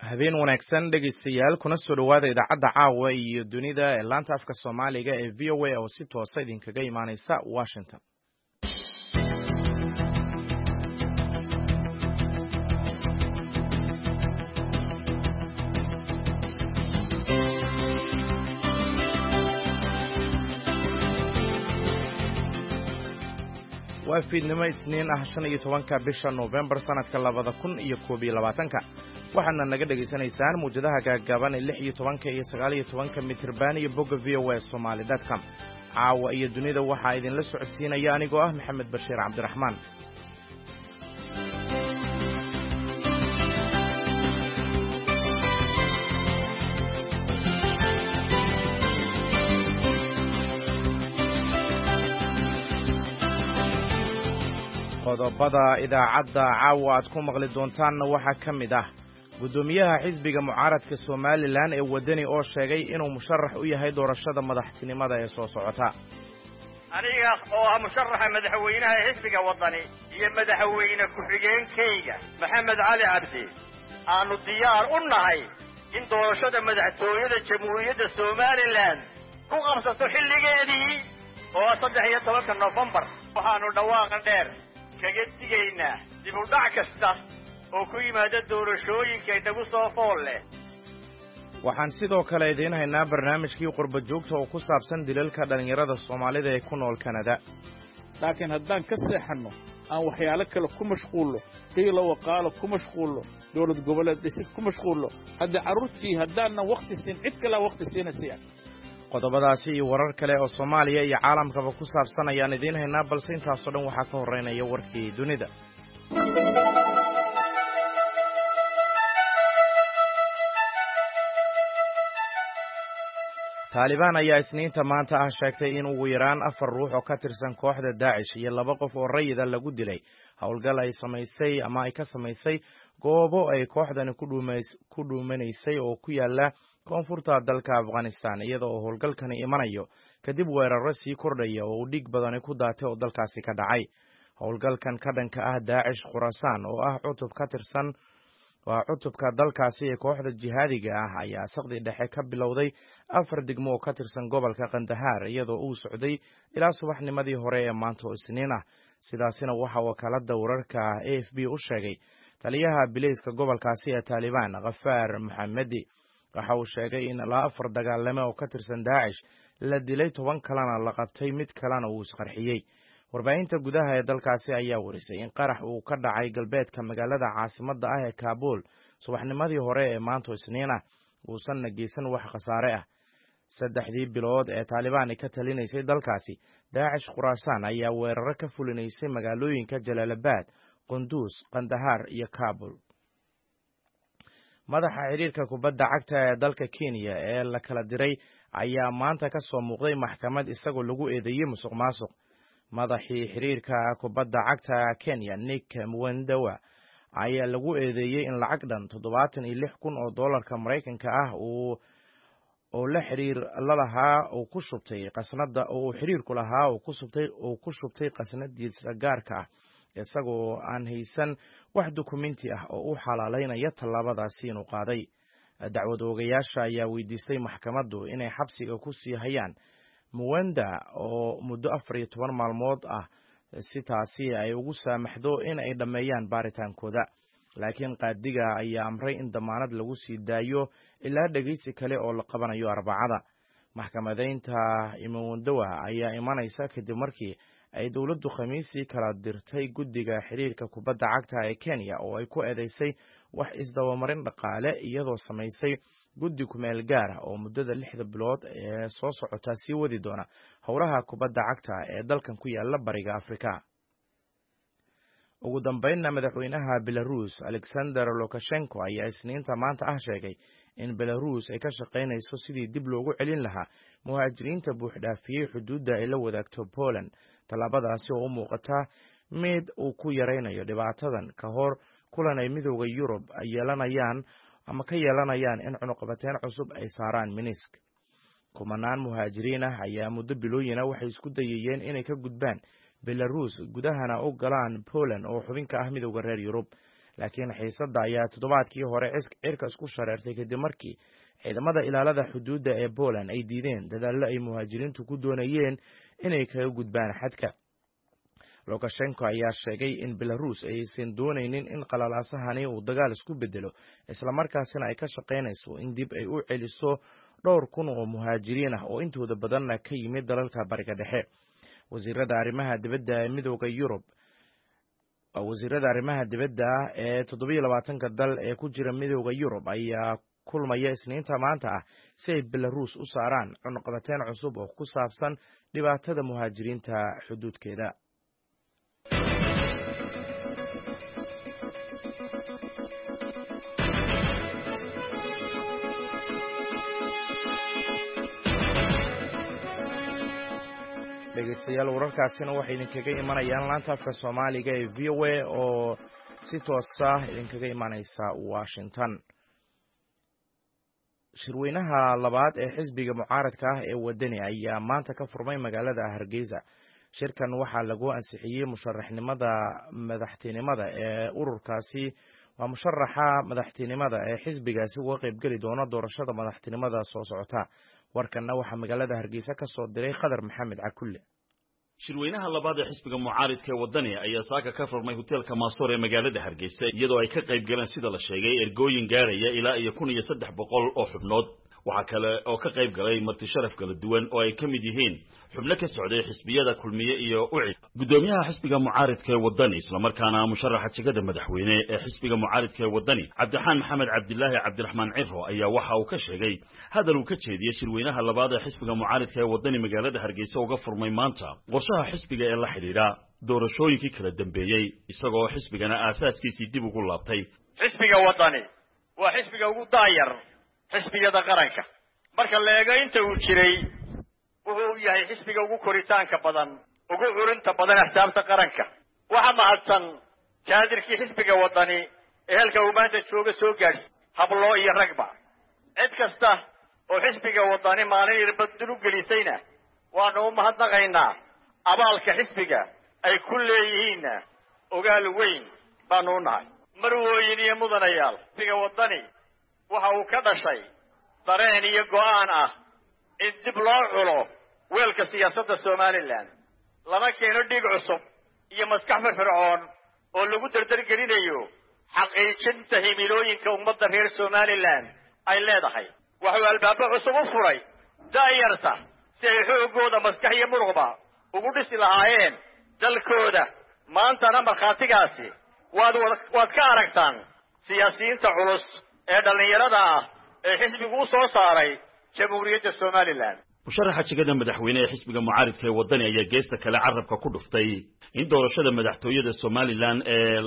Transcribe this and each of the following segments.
habeen wanaagsan dhegaystayaal kuna soo dhowaada idaacadda caawa iyo dunida ee laanta afka soomaaliga ee v o a oo si toosa idinkaga imaanaysa Washington. waa fiidnimo isniin ah 15 bisha November sanadka 2021 waxaana naga dhageysanaysaan muujadaha gaagaaban ee 16 iyo 19 mitirban iyo bogga voasomali.com. caawa iyo dunida waxaa idinla socodsiinaya anigoo ah Maxamed Bashiir Cabdiraxmaan. qodobada idaacadda caawa aad ku maqli doontaanna waxaa ka mid ah gudoomiyaha xisbiga mucaaradka Somaliland ee wadani oo sheegay inuu musharax u yahay doorashada madaxtinimada ee soo socota. aniga oo ah musharaxa madaxweynaha xisbiga wadani iyo madaxweyne ku-xigeenkayga Maxamed Cali Cabdi aanu diyaar u nahay in doorashada madaxtooyada Jamhuuriyadda Somaliland ku qabsato xilligeedii oo 13 November waxaanu dhawaaqan dheer kaga digaynaa dib u dhac kasta oo ku yimaada doorashooyinka inagu soo fool leh. waxaan sidoo kale idiin haynaa barnaamijkii qurba joogta oo ku saabsan dilalka dhalinyarada Soomaalida ee ku nool Canada. laakiin haddaan ka seexanno aan waxyaalo kale ku mashquulno qiilo waqaalo ku mashquulno dowlad goboleed dhisid ku mashquulno hadda carruurtii haddaanna waqti siin cid kale waqti siinaysa. qodobadaasi iyo warar kale oo Soomaaliya iyo caalamkaba ku saabsan ayaan idiin haynaa balse intaas oo dhan waxaa ka horeynaya warkii dunida. Taliban ayaa isniinta maanta ah sheegtay in ugu yaraan 4 ruux oo ka tirsan kooxda Daesh iyo 2 qof oo rayid ah lagu dilay howlgal ay ka samaysay goobo ay kooxdani ku dhuumaneysay oo ku yaala koonfurta dalka Afghanistan iyada oo howlgalkani imanayo kadib weeraro sii kordhaya oo dhiig badan ku daatay oo dalkaasi ka dhacay. howlgalkan ka dhanka ah Daesh Khurasan oo ah cutubka dalkaasi ee kooxda jihaadiga ah ayaa saqdi dhexe ka bilowday 4 degmo oo ka tirsan gobolka Kandahar iyadoo uu socday ilaa subaxnimadii hore ee maanta oo Isniin ah. sidaasina waxa wakaalada wararka AFP u sheegay taliyaha bilayska gobolkaasi ee Taliban Ghaffar Mohammadi. waxa uu sheegay in 4 dagaalame oo ka tirsan Daesh la dilay 10 kalena la qabtay mid kalena uu isqarxiyay. warbaahinta gudaha ee dalkaasi ayaa warisay in qarax uu ka dhacay galbeedka magaalada caasimadda ah ee Kabul subaxnimadii hore ee maanta Isniin ah uusan geysan wax khasaare ah. 3 bilood ee Taliban ka talinaysay dalkaasi Daesh Khurasan ayaa weeraro ka fulinaysay magaalooyinka Jalalabad, Qunduz, Kandahar iyo Kabul. madaxa xiriirka kubadda cagta ee dalka Kenya ee la kala diray ayaa maanta ka soo muuqday maxkamad isagoo lagu eedeeyay musuqmaasuq. madaxii xiriirka kubadda cagta Kenya Nick Mwendwa ayaa lagu eedeeyay in lacag dhan 76,000 oo dollarka Mareykanka ah oo la xiriir lahaa oo ku shubtay qasnada oo xiriirku lahaa oo ku shubtay qasnadiisa gaarka ah isagoo aan haysan wax dukumenti ah oo u xalaaleynaya tallaabadaasi inuu qaaday. dacwad oogayaasha ayaa weydiistay maxkamaddu inay xabsiga ku sii hayaan Mwenda oo muddo 14 maalmood ah si taasi ay ugu saamaxdo in ay dhameeyaan baaritaankooda. laakiin qaadiga ayaa amray in damaanad lagu sii daayo ilaa dhageysi kale oo la qabanayo Arbacada. maxkamadeynta Mwendwa ayaa imanaysa kadib markii ay dawladdu Khamiisii kala dirtay guddiga xiriirka kubadda cagta ee Kenya oo ay ku eedeysay wax isdabamarin dhaqaale iyadoo samaysay guddi ku meel gaar ah oo muddada 6 bilood ee soo socota sii wadi doona howlaha kubadda cagta ee dalkan ku yaala bariga Afrika. ugu dambeynna madaxweynaha Belarus Alexander Lukashenko ayaa isniinta maanta ah sheegay in Belarus ay ka shaqaynayso sidii dib loogu celin lahaa muhaajiriinta buuxdhaafiyay xuduudda ay la wadaagto Poland. tallaabadaasi oo u muuqata mid uu ku yareynayo dhibaatadan ka hor kulan ay midowga Yurub ka yeelanayaan in cunuqabateyn cusub ay saaraan Minsk. kumanaan muhaajiriin ah ayaa muddo bilooyin ah waxay isku dayayeen inay ka gudbaan Belarus gudahana u galaan Poland oo xubin ka ah midowga reer Yurub. laakiin xiisadda ayaa toddobaadkii hore cirka isku shareertay kadib markii ciidamada ilaalada xuduudda ee Poland ay diideen dadaallo ay muhaajiriintu ku doonayeen inay kaga gudbaan xadka. Lukashenko ayaa sheegay in Belarus aysan doonaynin in qalalaasahani uu dagaal isku bedelo, isla markaasina ay ka shaqaynayso in dib ay u celiso dhowr kun oo muhaajiriin ah oo intooda badanna ka yimid dalalka Bariga Dhexe. Wasiirada arrimaha dibadda ee Midowga Yurub wasiirada arrimaha dibadda ee 27 dal ee ku jira Midowga Yurub ayaa kulmaya Isniinta maanta ah si ay Belarus u saaraan cunaqabateyn cusub oo ku saabsan dhibaatada muhaajiriinta xuduudkeeda. dhegeystayaal wararkaasina waxay idinkaga imanayaan laanta afka Soomaaliga ee VOA oo si toos ah idinkaga imanaysa Washington. Shirweynaha labaad ee xisbiga mucaaradka ah ee wadani ayaa maanta ka furmay magaalada Hargeysa. Shirkan waxaa lagu ansixiyay musharaxnimada madaxtinimada ee ururkaasi waa musharaxa madaxtinimada ee xisbigaasi uga qayb gali doona doorashada madaxtinimada soo socota. warkanna waxaa magaalada Hargeysa ka soo diray Khadar Maxamed Cakulle. shirweynaha labaad ee xisbiga mucaaradka ee wadani ayaa saaka ka furmay hotelka Maasoor ee magaalada Hargeysa iyadoo ay ka qayb galeen sida la sheegay ergooyin gaaraya ilaa 1300 oo xubnood. waxa kale oo ka qayb galay marti sharaf kala duwan oo ay ka mid yihiin xubno ka socday xisbiyada kulmiye iyo ucid. gudoomiyaha xisbiga mucaaradka ee wadani isla markaana musharaxa jagada madaxweyne ee xisbiga mucaaradka ee wadani Cabdiraxmaan Maxamed Cabdilaahi Cabdiraxmaan Ciro ayaa waxa uu ka sheegay hadal uu ka jeediyay shirweynaha labaad ee xisbiga mucaaradka ee wadani magaalada Hargeysa uga furmay maanta qorshaha xisbiga ee la xiriira doorashooyinkii kala dambeeyay isagoo xisbigana aasaaskiisii dib ugu laabtay. xisbiga wadani waa xisbiga ugu daayar xisbiyada qaranka marka la eego inta uu jiray wuxuu yahay xisbiga ugu koritaanka badan ugu curinta badan xisaabta qaranka. waxa mahadsan jaadirkii xisbiga wadani ee halka uu maanta jooga soo gaadhay hablo iyo ragba. cid kasta oo xisbiga wadani maalin irbad u gelisayna waanu u mahadnaqaynaa. abaalka xisbiga ay ku leeyihiin ogaal weyn baanu nahay. marwooyin iyo mudanayaal xisbiga wadani waxa uu ka dhashay dareen iyo go'aan ah in dib loo culo weelka siyaasadda Somaliland lana keeno dhiig cusub iyo maskax firfircoon oo lagu dardargelinayo xaqiijinta himilooyinka ummadda reer Somaliland ay leedahay. wuxuu albaabo cusub u furay daayarta si ay xoogooda maskax iyo muruqba ugu dhisi lahaayeen dalkooda. maantana markhaatigaasi waad ka aragtaan siyaasiyiinta culus ee dhalinyarada ah ee xisbigu u soo saaray jamhuuriyadda Somaliland. musharaxa jagada madaxweyne ee xisbiga mucaaradka ee wadani ayaa geesta kale carabka ku dhuftay in doorashada madaxtooyada Somaliland ee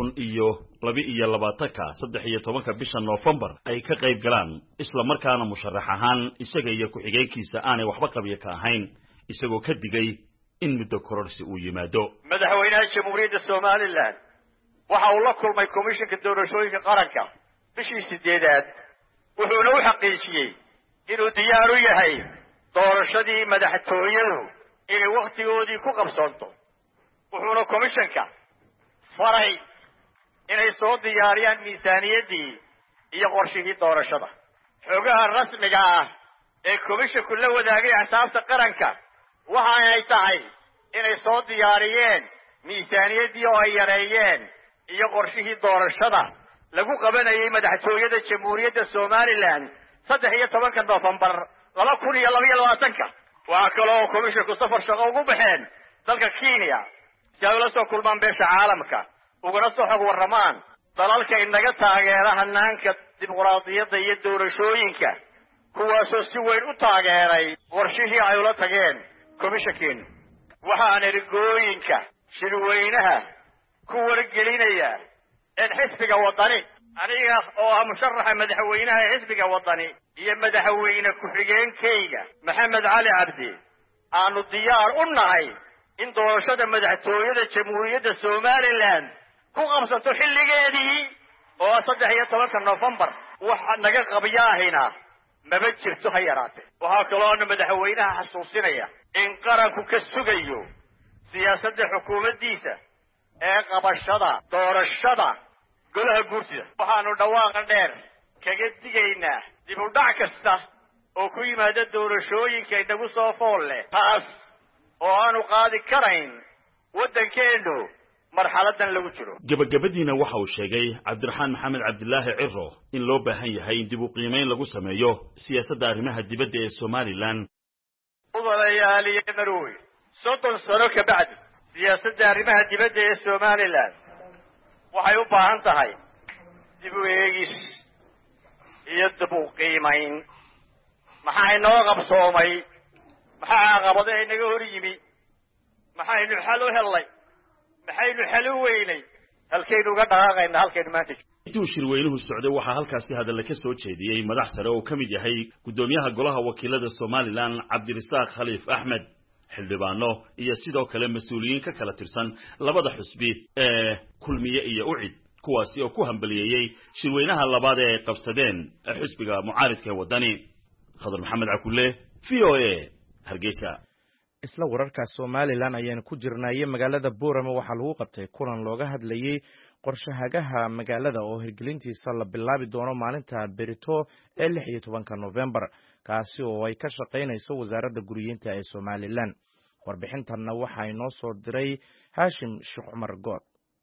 2022 bisha November ay ka qayb galaan isla markaana musharax ahaan isaga iyo ku-xigeenkiisa aanay waxba qabiyo ka ahayn isagoo ka digay in muddo kororsi uu yimaado. madaxweynaha jamhuuriyadda Somaliland waxa uu la kulmay komishanka doorashooyinka qaranka bishii 8aad wuxuuna u xaqiijiyay inuu diyaar u yahay doorashadii madaxtooyadu inay waqtigoodii ku qabsoonto. wuxuuna komishanka faray inay soo diyaariyaan miisaaniyadii iyo qorshihii doorashada. xogaha rasmiga ah ee komishanku la wadaagay xisaabta qaranka waxa ay tahay inay soo diyaariyeen miisaaniyadii oo ay yareeyeen iyo qorshihii doorashada lagu qabanayay madaxtooyada jamhuuriyadda Somaliland 13 November 2022. waxa kale oo komishanku safar shaqo ugu baxeen dalka Kenya si ay ula soo kulmaan beesha caalamka uguna soo xog waramaan dalalka inaga taageera hanaanka dimuqraadiyadda iyo doorashooyinka kuwaasoo si weyn u taageeray qorshihii ay ula tageen komishankiin. waxaan ergooyinka shirweynaha ku wargelinaya in xisbiga wadani aniga oo ah musharaxa madaxweynaha ee xisbiga wadani iyo madaxweyne ku-xigeenkayga Maxamed Cali Cabdi aanu diyaar u nahay in doorashada madaxtooyada jamhuuriyadda Somaliland ku qabsato xilligeedii oo 13 November. waxa naga qabyahayna maba jirto ha yaraatee. waxa kaloo madaxweynaha xasuusinaya in qaranku ka sugayo siyaasadda xukuumaddiisa ee qabashada doorashada golaha guurtida waxaanu dhawaaqa dheer kaga digaynaa dib u dhac kasta oo ku yimaada doorashooyinka inagu soo fool leh taas oo aanu qaadi karayn waddankeenu marxaladan lagu jiro. gabagabadiina waxa uu sheegay cabdiraxmaan maxamed cabdilaahi ciro in loo baahan yahay in dib u qiimeyn lagu sameeyo siyaasadda arrimaha dibadda ee Somaliland. Udalayaaliye Marooy 30 sano ka bacdi siyaasadda arrimaha dibadda ee Somaliland waxay u baahan tahay dib u eegis iyo dib u qiimeyn. maxaa inoo qabsoomay, maxaa caqabadaha inaga hor yimi, maxaynu xal u helnay, maxaynu xal u weynay, halkaynu uga dhaqaaqaynaa halkaynu maanta. intuu shirweynuhu socday waxaa halkaasi hadalla ka soo jeediyey madax sare oo ka mid yahay gudoomiyaha golaha wakiilada Somaliland Cabdirasaaq Khaliif Axmed, xildhibaano iyo sidoo kale mas'uuliyiin ka kala tirsan labada xusbi ee kulmiye iyo ucid, kuwaasi oo ku hambaliyay shirweynaha labaad ee qabsadeen xusbiga mucaaridka wadani. Khadar Maxamed Cakulle, VOA, Hargeysa. isla wararka Somaliland ayaan ku jirnay magaalada Boorama waxaa lagu qabtay kulan looga hadlayay qorshahagaha magaalada oo hirgelintiisa la bilaabi doono maalinta berito ee 16 November kaasi oo ay ka shaqeynayso wasaaradda guriyeynta ee Somaliland. warbixintanna waxaa inoo soo diray Hashim Sheekh Umar Good.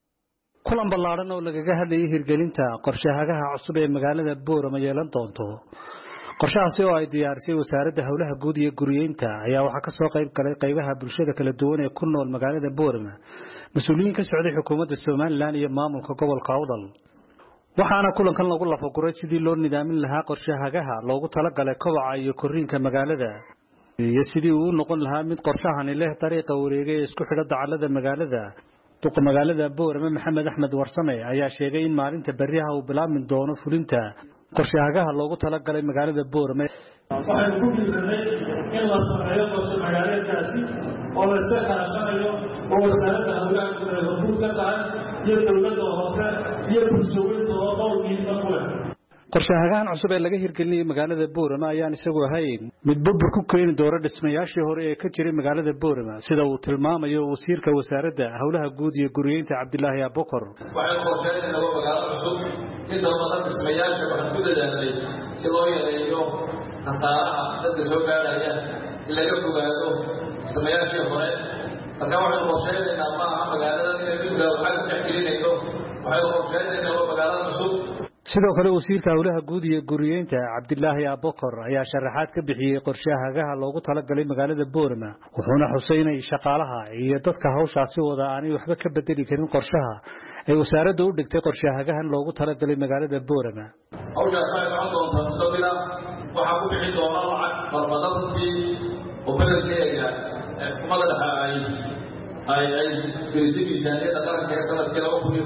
kulan ballaaran oo lagaga hadlayay hirgelinta qorshahagaha cusub ee magaalada Boorama yeelan doonto. qorshahaasi oo ay diyaarisay wasaaradda hawlaha guud iyo guriyeynta ayaa waxaa ka soo qayb galay qaybaha bulshada kala duwan ee ku nool magaalada Boorama, mas'uuliyiin ka socday xukuumadda Somaliland iyo maamulka gobolka Awdal. waxaana kulankan lagu lafaguray sidii loo nidaamin lahaa qorshahagaha loogu talagalay kobaca iyo korriinka magaalada iyo sidii uu noqon lahaa mid qorshahani leh dariiqa wareegay isku xidha dacallada magaalada. duqa magaalada Boorama Maxamed Axmed Warsame ayaa sheegay in maalinta bariyaha uu bilaabmi doono fulinta qorshahagaha loogu talagalay magaalada Boorama. waxaan ku biirnay in la sameeyo qorshe magaaleedkaasi oo la iska kaashanayo oo wasaaradda hawlaha guud ka tahay iyo dowladda hoose iyo bulshooyinka oo qowlkiisa ku leh. qorshahagahan cusub ee laga hirgelinayay magaalada Boorama ayaan isagu ahayn mid burbur ku keeni doona dhismayaashii hore ee ka jiray magaalada Boorama, sida uu tilmaamayo wasiirka wasaaradda hawlaha guud iyo guriyeynta Cabdilaahi Abukar. waxay qorsheynayaan laba magaalo cusub inta badan dhismayaasha waxaan ku dadaalnay si loo yareeyo khasaaraha dadka soo gaaraya in laga fogaado dhismayaashii hore. marka waxaynu qorsheynaynaa ma aha magaalada inay mid lacag dhex gelinayno, waxaynu qorsheynaynaa laba magaalo cusub. sidoo kale wasiirka hawlaha guud iyo guriyeynta Cabdilaahi Abukar ayaa sharaxaad ka bixiyay qorshahagaha loogu talagalay magaalada Boorama, wuxuuna xusay in shaqaalaha iyo dadka hawshaasi wada aanay waxba ka bedeli karin qorshaha ay wasaaraddu u dhigtay qorshahagahan loogu talagalay magaalada Boorama. hawshaas waxay socon doontaa muddo bila, waxaa ku bixi doona lacag farbadantii oo bedelkeeda xukuumadda dhexe ay firisay miisaaniyadda qaranka ee sanadkii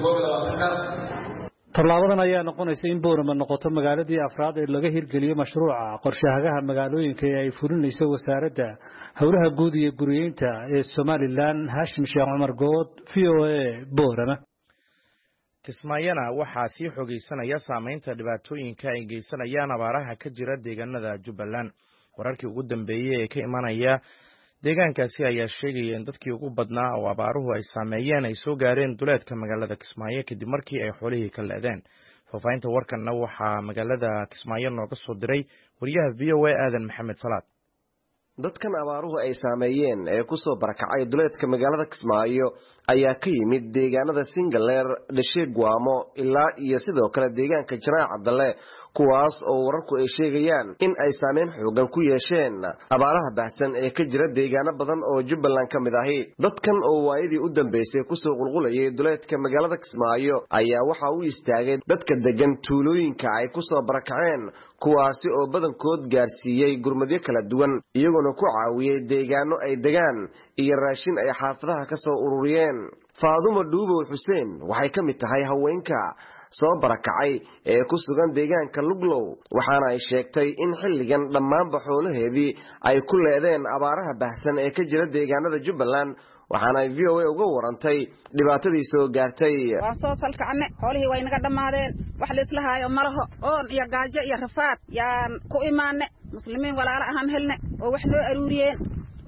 2022. tallaabadan ayaa noqonaysa in Boorama noqoto magaaladii afraad ee laga hirgeliyo mashruuca qorshahagaha magaalooyinka ee ay fulinayso wasaaradda hawlaha guud iyo guriyeynta ee Somaliland. Hashim Sheekh Umar Good, VOA, Boorama. Kismaayana waxaa sii xogeysanaya saameynta dhibaatooyinka ay geysanayaan abaaraha ka jira deegaanada Jubbaland. wararkii ugu dambeeyay ee ka imanaya deegaankaasi ayaa sheegaya in dadkii ugu badnaa oo abaaruhu ay saameeyeen ay soo gaareen duleedka magaalada Kismaayo kadib markii ay xoolihii ka leedeen. faafahinta warkanna waxaa magaalada Kismaayo nooga soo diray wariyaha VOA Aadan Maxamed Salaad. dadkan abaaruhu ay saameeyeen ee ku soo barakacay duleedka magaalada Kismaayo ayaa ka yimid deegaanada Singaleer, Dhasheegwaamo ilaa iyo sidoo kale deegaanka Janaac Cabdalle, kuwaas oo wararku ay sheegayaan in ay saameyn xoogan ku yeesheen abaaraha baahsan ee ka jira deegaano badan oo Jubbaland ka mid ahi. dadkan oo waayadii u dambeysay ku soo qulqulayay duleedka magaalada Kismaayo ayaa waxa uu istaagay dadka degan tuulooyinka ay ku soo barakaceen, kuwaasi oo badankood gaarsiiyay gurmadyo kala duwan iyagoo ku caawiyay deegaano ay degaan iyo raashin ay xaafadaha ka soo ururiyeen. Faadumo Dhuubow Xuseen waxay ka mid tahay haweenka soo barakacay ee ku sugan deegaanka Luglow, waxaana ay sheegtay in xilligan dhammaan xoolaheedii ay ku leedeen abaaraha baahsan ee ka jira deegaanada Jubbaland, waxaana ay VOA uga warantay dhibaatadii soo gaartay. waan soo salkacne xoolihii way naga dhamaadeen, wax la isla haayo malaho oon iyo gaajo iyo rafaad yaan ku imaanne. muslimiin walaalo ahaan helne oo wax noo aruuriyeen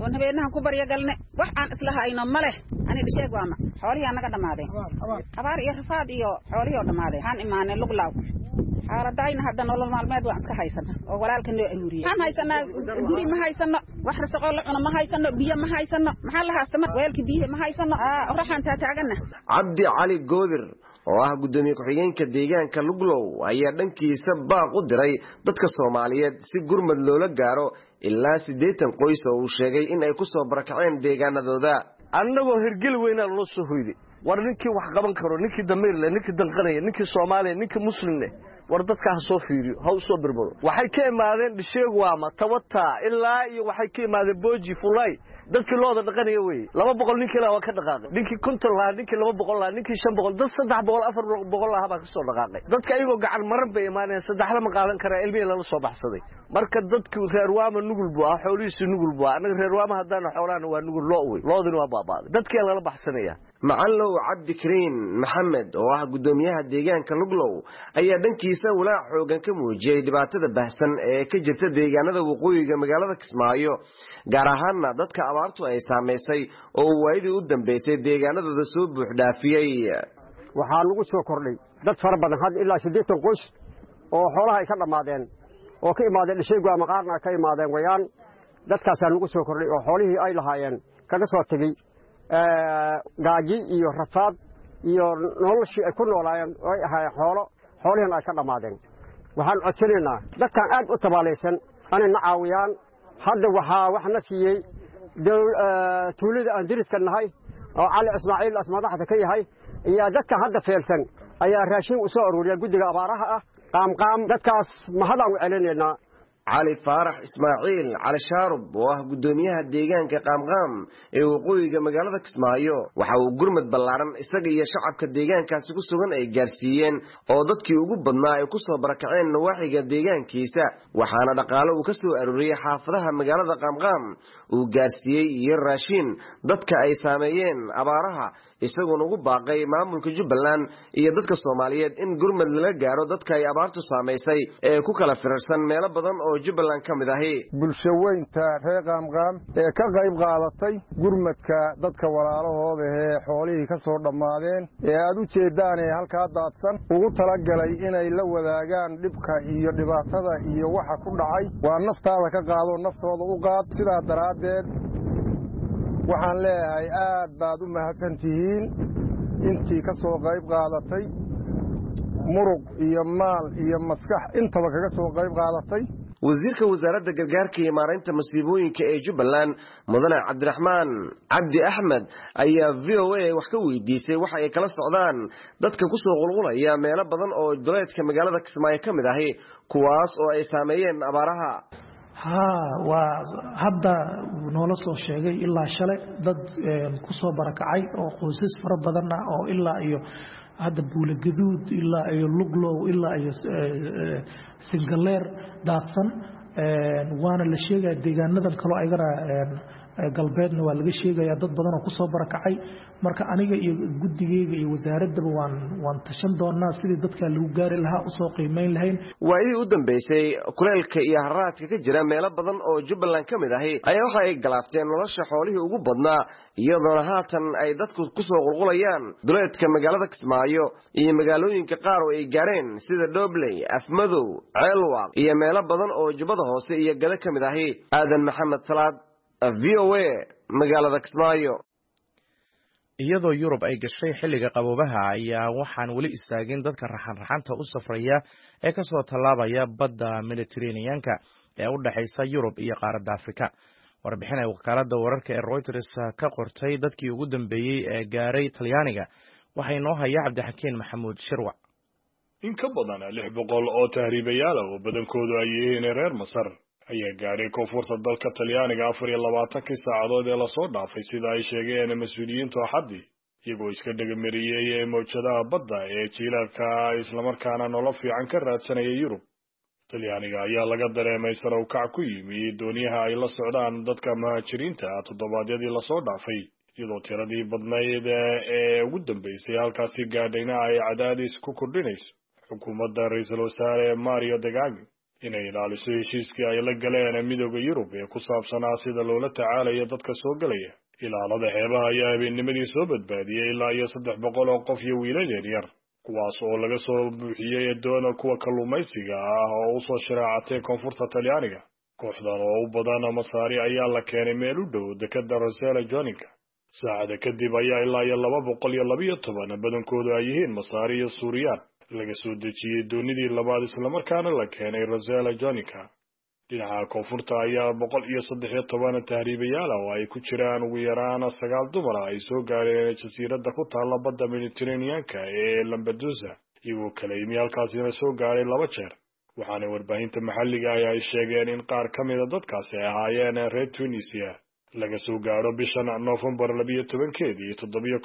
oo habeenahan ku barya galne wax aan isla hayno ma leh ani dhisheeg waama xoolihii anaga dhamaadeen abaar iyo rafaad iyo xoolihii oo dhamaadeen waxaan imaanay luglaaw xaaladayna hadda nolol maalmeed waan iska haysana oo walaalka noo aruuriyay waxaan haysanaa guri ma haysano wax rasaqo la cuno ma haysano biyo ma haysano maxaa la haasta weelki biyo ma haysano oraxaan taagana Cabdi Cali Goodir oo ah gudoomiye ku-xigeenka deegaanka Luglow ayaa dhankiisa baaq u diray dadka Soomaaliyeed si gurmad loola gaaro ilaa 80 qoys oo uu sheegay in ay ku soo barakaceen deegaanadooda annagoo hirgel weynaa loo soo hoyday war ninkii wax qaban karo ninkii dameerle ninkii danqanaya ninkii Soomaaliya ninkii muslimne war dadka ha soo fiiriyo ha soo birbaro waxay ka imaadeen dhisheeg waama tawata ilaa iyo waxay ka imaadeen booji fulay dadkii looda dhaqanaya way 200 ninkii la ka dhaqaaqay ninkii konton la ninkii 200 la ninkii 500 dad 300 400 la ka soo dhaqaaqay dadka ayagoo gacan maran bay imaaneen saddex lama qaadan kara ilmihi la soo baxsaday marka dadku reer waama nugul buu ah xoolihiisa nugul buu anaga reer waama hadana xoolaana waa nugul loo way loodina waa baabaaday dadkii la baxsanaya Macallow Cabdi Kariin Maxamed oo ah gudoomiyaha deegaanka Luglow ayaa dhankiisa walaac xoogan ka muujiyay dhibaatada baahsan ee ka jirta deegaanada waqooyiga magaalada Kismaayo gaar ahaan dadka abaartu ay saameysay oo waayidii u dambeysay deegaanadooda soo buux dhaafiyay waxaa lagu soo kordhay dad fara badan had ilaa 80 qoys oo xoolaha ay ka dhamaadeen oo ka imaadeen dhisheeg ama qaarna ka imaadeen wayaan dadkaas lagu soo kordhay oo xoolihii ay lahaayeen kaga soo tagay gaaji iyo rafaad iyo noloshii ay ku noolaayeen oo ay ahaayeen xoolihii ay ka dhamaadeen waxaan codsanaynaa dadkan aad u tabaalaysan anay nacaawiyaan hadda waxna siiyey tuulada aan diriska nahay oo Cali Ismaaciil asmadaxda ka yahay iyo dadka hadda feelsan ayaa raashin u soo aruuriya guddiga abaaraha ah qaam dadkaas ma hadaan u celinaynaa علي فارح إسماعيل على شارب واه قدوميها الديجان كقام وقوي مجالات كسمايو وحاو جرمت بلارن إسقي شعب كديجان كاسكو سجن أي جارسيين أو ضدك وجوب بدنا يكسر بركعين نواحي الديجان كيسا وحنا دقالو وكسر الريح حافظها مجالات قام وجارسيي يراشين ضدك أي ساميين أبارها isagu ugu baaqay maamulka Jubbaland iyo dadka Soomaaliyeed in gurmad la gaaro dadka ay abaartu saameysay ee ku kala firarsan meelo badan oo Jubbaland kamid ah bulshaweynta reer qaamqaam ee ka qayb qaadatay gurmadka dadka walaalahooda ee xoolihii ka soo dhamaadeen ee aad u jeedaan ee halka daadsan ugu talagalay inay la wadaagaan dhibka iyo dhibaatada iyo waxa ku dhacay waa naftaada ka qaado naftooda u qaad sida daraadeed waxaan leeyahay aad baad u mahadsantihiin intii ka soo qayb qaadatay muruq iyo maal iyo maskax intaba kaga soo qayb qaadatay wasiirka wasaaradda gargaarka iyo maareynta masiibooyinka ee Jubbaland mudane Cabdiraxmaan Cabdi Axmed ayaa VOA wax ka weydiisay waxa ay kala socdaan dadka ku soo qulqulaya meelo badan oo duleedka magaalada Kismaayo kamid ah kuwaas oo ay saameeyeen abaaraha hadda noola soo sheegay ilaa shalay dad ku soo barakacay oo qoysas fara badan oo ilaa iyo hadda buula gaduud ilaa iyo Luglow ilaa iyo Singaleer daadsan waana la sheegay deegaanadan kale ayagana galbeedna waa laga sheegaya dad badan oo ku soo barakacay marka aniga iyo guddigeyga iyo wasaaradaba waan tashan doonaa sidii dadka lagu gaari lahaa u soo qiimeyn lahayn waayii u dambeysay kuleelka iyo haraadka ka jira meelo badan oo Jubbaland kamid ah ayaa waxa ay galaafteen nolosha xoolihii ugu badnaa iyadoo haatan ay dadku ku soo qulqulayaan duleedka magaalada Kismaayo iyo magaalooyinka qaar oo ay gaareen sida Dobley Afmadow Ceelwaq iyo meelo badan oo Jubbada Hoose iyo Gale kamid ah Aadan Maxamed Salaad VOA magaalada Kismaayo iyadoo Yurub ay gashay xilliga qaboobaha ayaa waxaan wali istaagin dadka raxan-raxanta u safraya ee ka soo tallaabaya badda Mediterranean-ka ee u dhaxaysa Yurub iyo qaaradda Afrika warbixin ay wakaaladda wararka ee Reuters ka qortay dadkii ugu dambeeyay ee gaaray Talyaaniga waxay noo haya Cabdixakiin Maxamuud Shirwac in ka badan 600 oo tahriibayaal oo badankoodu ay yihiin reer Masar ayaa gaaray koonfurta dalka Talyaaniga 24 saacadood ee la soo dhaafay sida ay sheegeen mas'uuliyiintu Axaddii iyagoo iska dhagamariyay mowjadaha badda ee jiilalka isla markaana nolol fiican ka raadsanaya Yurub Talyaaniga ayaa laga dareemay sare u kac ku yimi dooniyaha ay la socdaan dadka muhaajiriinta toddobaadyadii la soo dhaafay iyadoo tiradii badnayd ee ugu dambeysay halkaasi gaadhayna ay cadaadis ku kordhinayso xukuumadda ra'iisul wasaare Mario Draghi inay ilaaliso heshiiskii ay la galeen midooda Yurub ee ku saabsanaa sida loola tacaalayo dadka soo galaya. Ilaalada xeebaha ayaa habeennimadii soo badbaadiyay ilaa iyo 300 oo qof iyo wiilal yaryar, kuwaas oo laga soo buuxiyey doona kuwa kalluumaysiga ah oo u soo sharaacatay koonfurta Talyaaniga. Kooxdan oo u badan Masaari ayaa la keenay meel u dhow dekedda Rosella Jonica. Saacada kadib ayaa ilaa iyo 212 badankoodu ay yihiin Masaari iyo Suuriyaan laga soo dejiyey doonidii labaad islamarkaana la keenay Rosella Jonica. Dhinaca koonfurta ayaa 113 tahriibayaal oo ay ku jiraan ugu yaraan 9 dumar ay soo gaareen jasiiradda ku taalla badda Mediterranean-ka ee Lampedusa, iyagoo kala yimi halkaasina soo gaaray 2 jeer. Waxaana warbaahinta maxalliga ay sheegeen in qaar ka mid a dadkaasi ay ahaayeen reer Tunisia. Laga soo gaaro bishan Noofembar 12keedii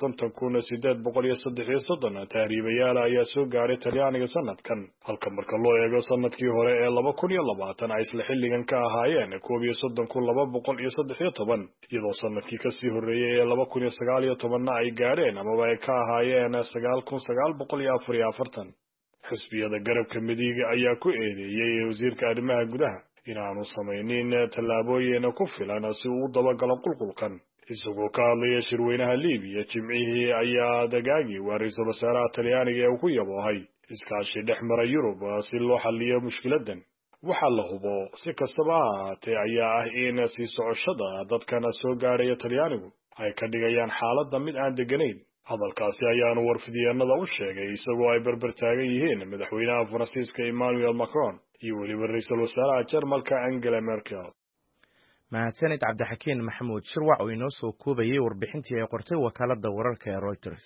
7,830 tahriibayaal ayaa soo gaaray Talyaaniga sanadkan, halka marka loo eego sanadkii hore ee 2020 ay isla xilligan ka ahaayeen 31,213, iyadoo sanadkii kasii horreeyay ee 2019 ay gaadheen amaba ay ka ahaayeen 9,944. Xisbiyada garabka midiga ayaa ku eedeeyay wasiirka arrimaha gudaha inaanu samaynin tallaabooyin ku filan si uu u dabagalo qulqulkan. Isagoo ka hadlaya shirweynaha Liibiya Jimcihii ayaa dagaagi waa ra'iisul wasaaraha Talyaaniga ee ku yaboohay iskaashi dhex mara Yurub si loo xalliyo mushkiladan. Waxaa la hubo si kastaba ha ahaatee ayaa ah in sii socoshada dadkan soo gaaraya Talyaanigu ay ka dhigayaan xaaladda mid aan deganayn. Hadalkaasi ayaanu warfidyeenada u sheegay isagoo ay barbar taagan yihiin madaxweynaha Faransiiska Emmanuel Macron iyo weliba ra'iisul wasaaraha Jarmalka Angela Merkel. mahadsanid Cabdixakiin Maxamuud Shirwac oo inoo soo koobayay warbixintii ay qortay wakaaladda wararka ee Reuters.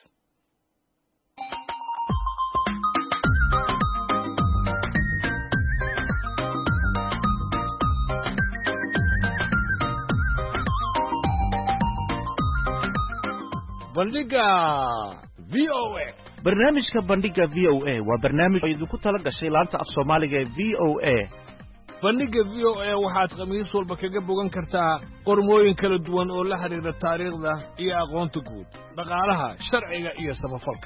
bandhiga VOA. Barnaamijka bandhiga VOA waa barnaamij idinku tala gashay laanta af Soomaaliga ee VOA. bandhiga VOA waxaad khamiis walba kaga bogan kartaa qormooyin kala duwan oo la xiriira taariikhda iyo aqoonta guud, dhaqaalaha, sharciga iyo samafalka.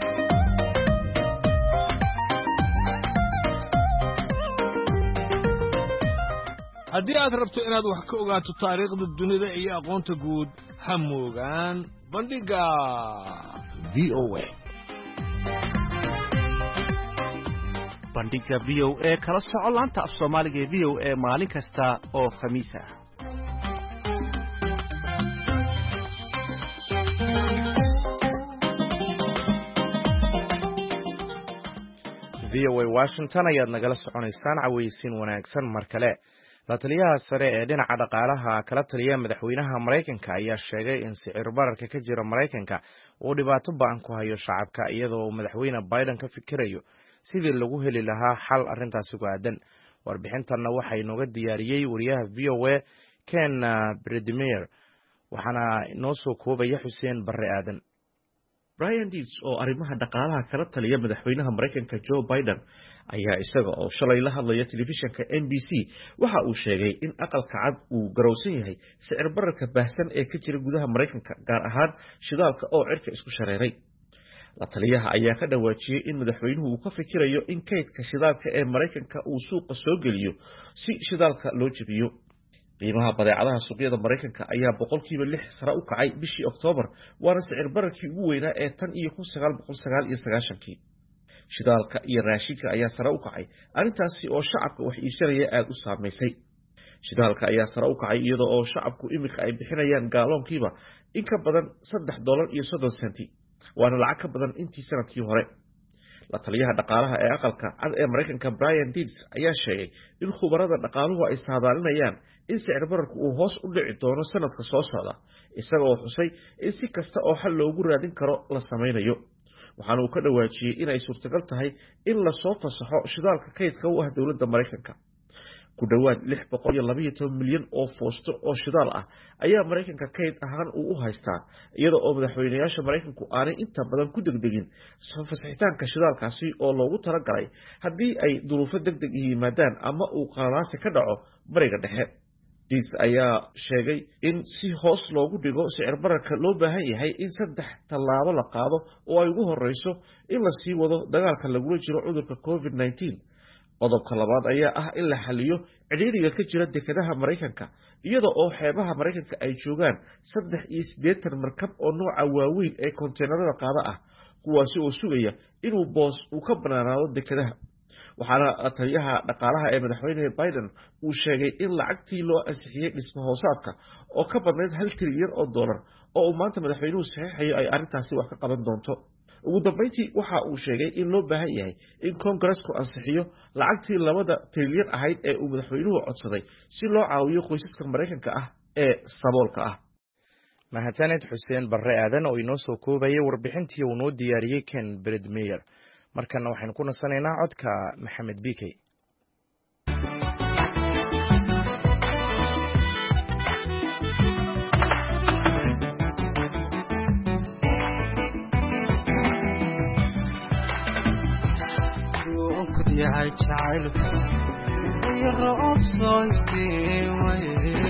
haddii aad rabto inaad wax ka ogaato taariikhda dunida iyo aqoonta guud, ha moogaan bandhiga VOA. bandhiga VOA kala soco laanta af Soomaaliga ee VOA maalin kasta oo khamiis ah. VOA Washington ayaad nagala soconaysaan cawaysiin wanaagsan mar kale. La taliyaha sare ee dhinaca dhaqaalaha kala taliya madaxweynaha Mareykanka ayaa sheegay in sicir bararka ka jira Mareykanka uu dhibaato ba'an ku hayo shacabka, iyadoo madaxweyne Biden ka fikirayo sidii lagu heli lahaa xal arrintaasi ku aadan. Warbixintanna waxaa inooga diyaariyey wariyaha VOA Ken Bredemir, waxaana inoo soo koobaya Xuseen Barre Aadan. Brian Dees oo arrimaha dhaqaalaha kala taliya madaxweynaha Mareykanka Joe Biden ayaa isaga oo shalay la hadlaya telefishinka NBC waxa uu sheegay in aqalka cad uu garowsan yahay sicir bararka baahsan ee ka jira gudaha Mareykanka, gaar ahaan shidaalka oo cirka isku shareeray. La taliyaha ayaa ka dhawaajiyay in madaxweynuhu uu ka fikirayo in kaydka shidaalka ee Mareykanka uu suuqa soo geliyo si shidaalka loo jabiyo. qiimaha badeecadaha suuqyada Mareykanka ayaa 6% sare u kacay bishii Oktoobar, waana sicir bararkii ugu weynaa ee tan iyo 1999. Shidaalka iyo raashinka ayaa sare u kacay, arrintaasi oo shacabka wax iibsanaya aad u saameysay. Shidaalka ayaa sare u kacay iyadoo oo shacabku imika ay bixinayaan gaaloonkiiba in ka badan $3.30, waana lacag ka badan intii sanadkii hore. La taliyaha dhaqaalaha ee aqalka cad ee Mareykanka Brian Dees ayaa sheegay in khubarada dhaqaaluhu ay saadaalinayaan in sicir bararku uu hoos u dhici doono sanadka soo socda, isagoo xusay in si kasta oo xal loogu raadin karo la samaynayo. Waxaana uu ka dhawaajiyay in ay suurtagal tahay in la soo fasaxo shidaalka kaydka u ah dowladda Mareykanka. Ku dhawaad 612 milyan oo foosto oo shidaal ah ayaa Mareykanka kayd ahaan uu u haystaa, iyada oo madaxweynayaasha Mareykanku aanay inta badan ku degdegin soo fasaxitaanka shidaalkaasi oo loogu talagalay haddii ay duruufo degdeg yimaadaan ama uu qalalaasi ka dhaco bariga dhexe. Dees ayaa sheegay in si hoos loogu dhigo sicir bararka loo baahan yahay in 3 tallaabo la qaado oo ay ugu horeyso in la sii wado dagaalka lagula jiro cudurka COVID-19, qodobka labaad ayaa ah in la xaliyo cidhiidhiga ka jira dekedaha Mareykanka iyada oo xeebaha Mareykanka ay joogaan 83 markab oo nooca waaweyn ee konteenarada qaada ah kuwaasi oo sugaya inuu boos uu ka banaanaado dekedaha waxaana taliyaha dhaqaalaha ee madaxweyne Biden uu sheegay in lacagtii loo ansixiyay dhismo hoosaadka oo ka badnayd $1 trilyan oo maanta madaxweynuhu saxiixayo ay arintaasi wax ka qaban doonto ugu dambeyntii waxa uu sheegay in loo baahan yahay in Congressku ansixiyo lacagtii $2 trilyan ahayd ee uu madaxweynuhu codsaday si loo caawiyo qoysaska Mareykanka ah ee saboolka ah mahadsanid Xuseen Barre Aadan oo inoo soo koobayay warbixintii uu noo diyaariyay Ken Bredmeyer markana waxaan ku nasanaynaa codka Maxamed Bikey yahay jacaylka iyo roob soo iftiimay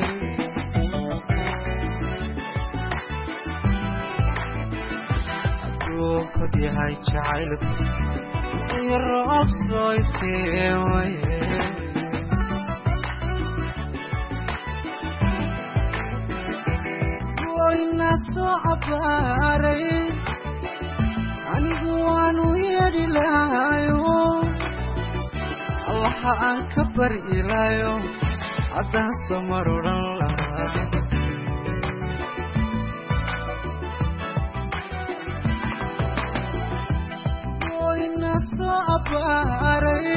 aduunkod yahay jacaylka iyo roob soo iftiimay wayna soo cabaaray anigu waanu yeedhi lahayo waxa aan ka bari ilaayo haddaan soo maruran lahaa wayna soo cabaaray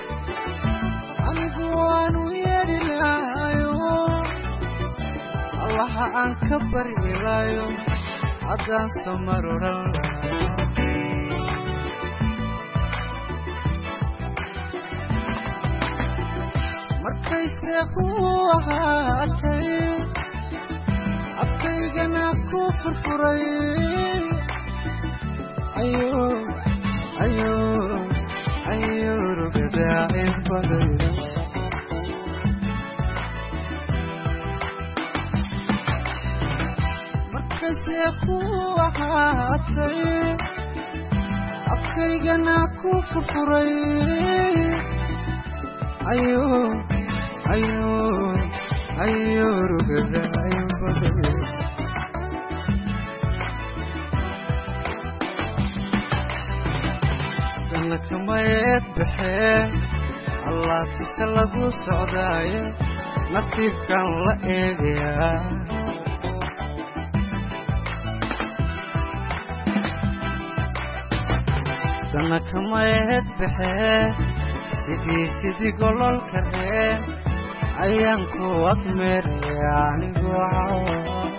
anigu waanu yeedhi lahayo waxa aan ka bari ilaayo haddaan soo maruran lahaa markayse ku ahaatay abkaygana ku furfuray ayo rugadaacin baday markayse ku ahaatay abkaygana ku furfuray ayo rugadaacin baday dana kamayeed baxee allaatise lagu socdaaye nasiibkan la eegayaa dana kamayeed baxee sidii gololka reen ayaan ku admeeraya anigoo cawa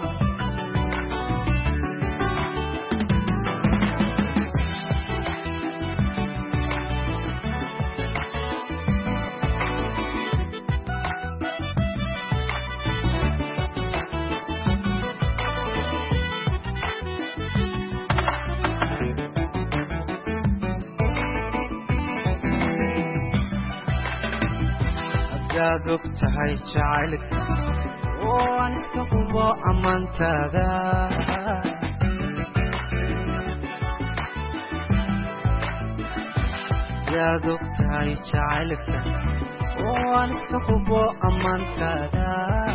hadaad og tahay jacaylka oo aan iska hubo ammaantaada hadaad og tahay jacaylka oo aan iska hubo ammaantaada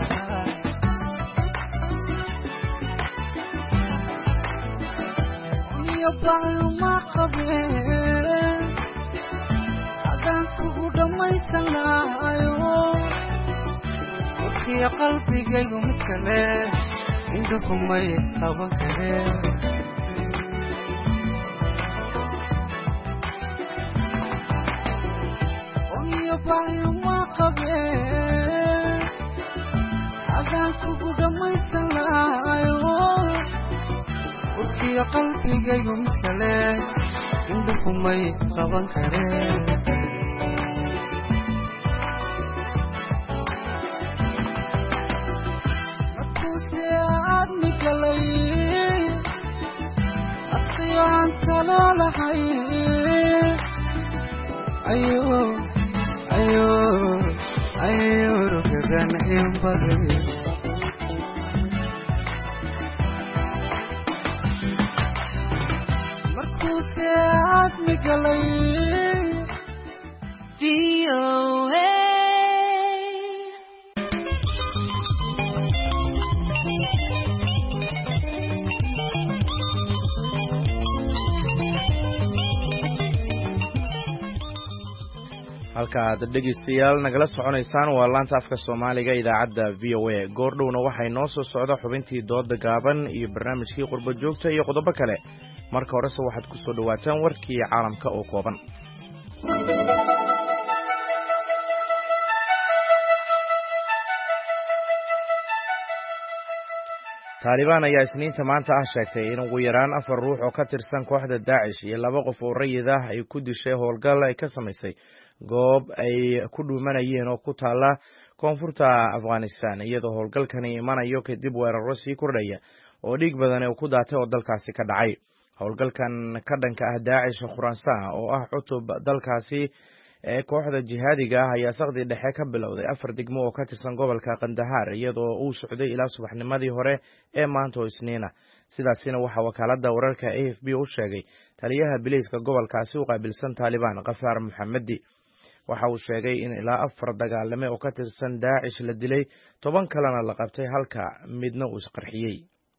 iyo baayuma qabeen haddaan kugu dhammaysan lahayo warkiyo qalbigaygu mid kale indhuhumay qaban kareen iyo baayuma qabeen haddaan kugu dhammaysan lahayo warkiyo qalbigaygu mid kale indhuhumay qaban kareen ayo rugadaacin baday markuuse aadmi galay VOA. halka aad dhegeystayaal nagala soconaysaan waa laanta afka Soomaaliga idaacadda VOA. Goordhowna waxay noo soo socda xubintii dooda gaaban iyo barnaamijkii qurbo joogta iyo qodobo kale. Marka horese waxaad ku soo dhawaataan warkii caalamka oo kooban. Taliban ayaa isniinta maanta sheegtay in ugu yaraan 4 ruux oo ka tirsan kooxda Daesh iyo 2 qof oo rayid ah ay ku dishay howlgal ay ka samaysay goob ay ku dhuumanayeen oo ku taala koonfurta Afghanistan, iyadoo howlgalkani imanayo kadib weeraro sii kordhaya oo dhiig badan oo ku daatay oo dalkaasi ka dhacay. Howlgalkan ka dhanka ah Daesh Khurasan oo ah cutub dalkaasi ee kooxda jihaadiga ah ayaa saqdi dhexe ka bilowday 4 degmo oo ka tirsan gobolka Qandahar, iyadoo uu socday ilaa subaxnimadii hore ee maanta oo Isniina. Sidaasina waxa wakaaladda wararka AFP u sheegay taliyaha bilayska gobolkaasi u qaabilsan Taliban Ghaffar Mohammadi. Waxa uu sheegay in ilaa 4 dagaalame oo ka tirsan Daesh la dilay, 10 kalena la qabtay halka midna uu isqarxiyay.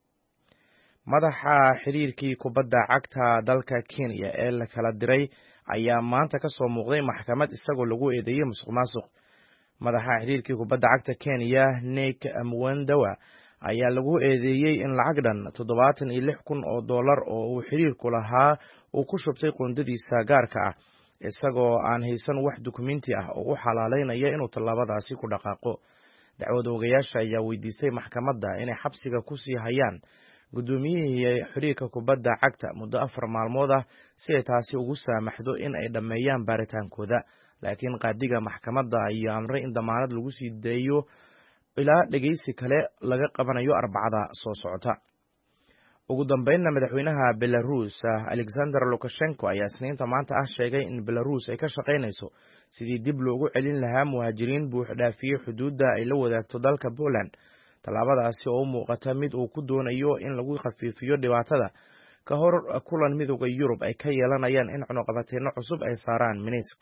Madaxa xiriirkii kubadda cagta dalka Kenya ee la kala diray ayaa maanta ka soo muuqday maxkamad isagoo lagu eedeeyay musuqmaasuq. Madaxa xiriirkii kubadda cagta Kenya Nick Mwendawa ayaa lagu eedeeyay in lacag dhan $76,000 oo uu xiriirku lahaa uu ku shubtay qoondadiisa gaarka ah, isagoo aan haysan wax dukumenti ah oo u xalaaleynaya inuu tallaabadaasi ku dhaqaaqo. Dacwad oogayaasha ayaa weydiistay maxkamadda inay xabsiga ku sii hayaan gudoomiyihii xiriirka kubadda cagta muddo 4 maalmood ah si ay taasi ugu saamaxdo in ay dhameeyaan baaritaankooda, laakiin qaadiga maxkamadda ayaa amray in damaanad lagu sii daayo ilaa dhageysi kale laga qabanayo Arbacada soo socota. Ugu dambeynna madaxweynaha Belarus Alexander Lukashenko ayaa isniinta maanta sheegay in Belarus ay ka shaqeynayso sidii dib loogu celin lahaa muhaajiriin buux dhaafiyay xuduudda ay la wadaagto dalka Poland. Tallaabadaasi oo u muuqata mid uu ku doonayo in lagu khafiifiyo dhibaatada ka hor kulan midowga Yurub ay ka yeelanayaan in cunaqabateeno cusub ay saaraan Minsk.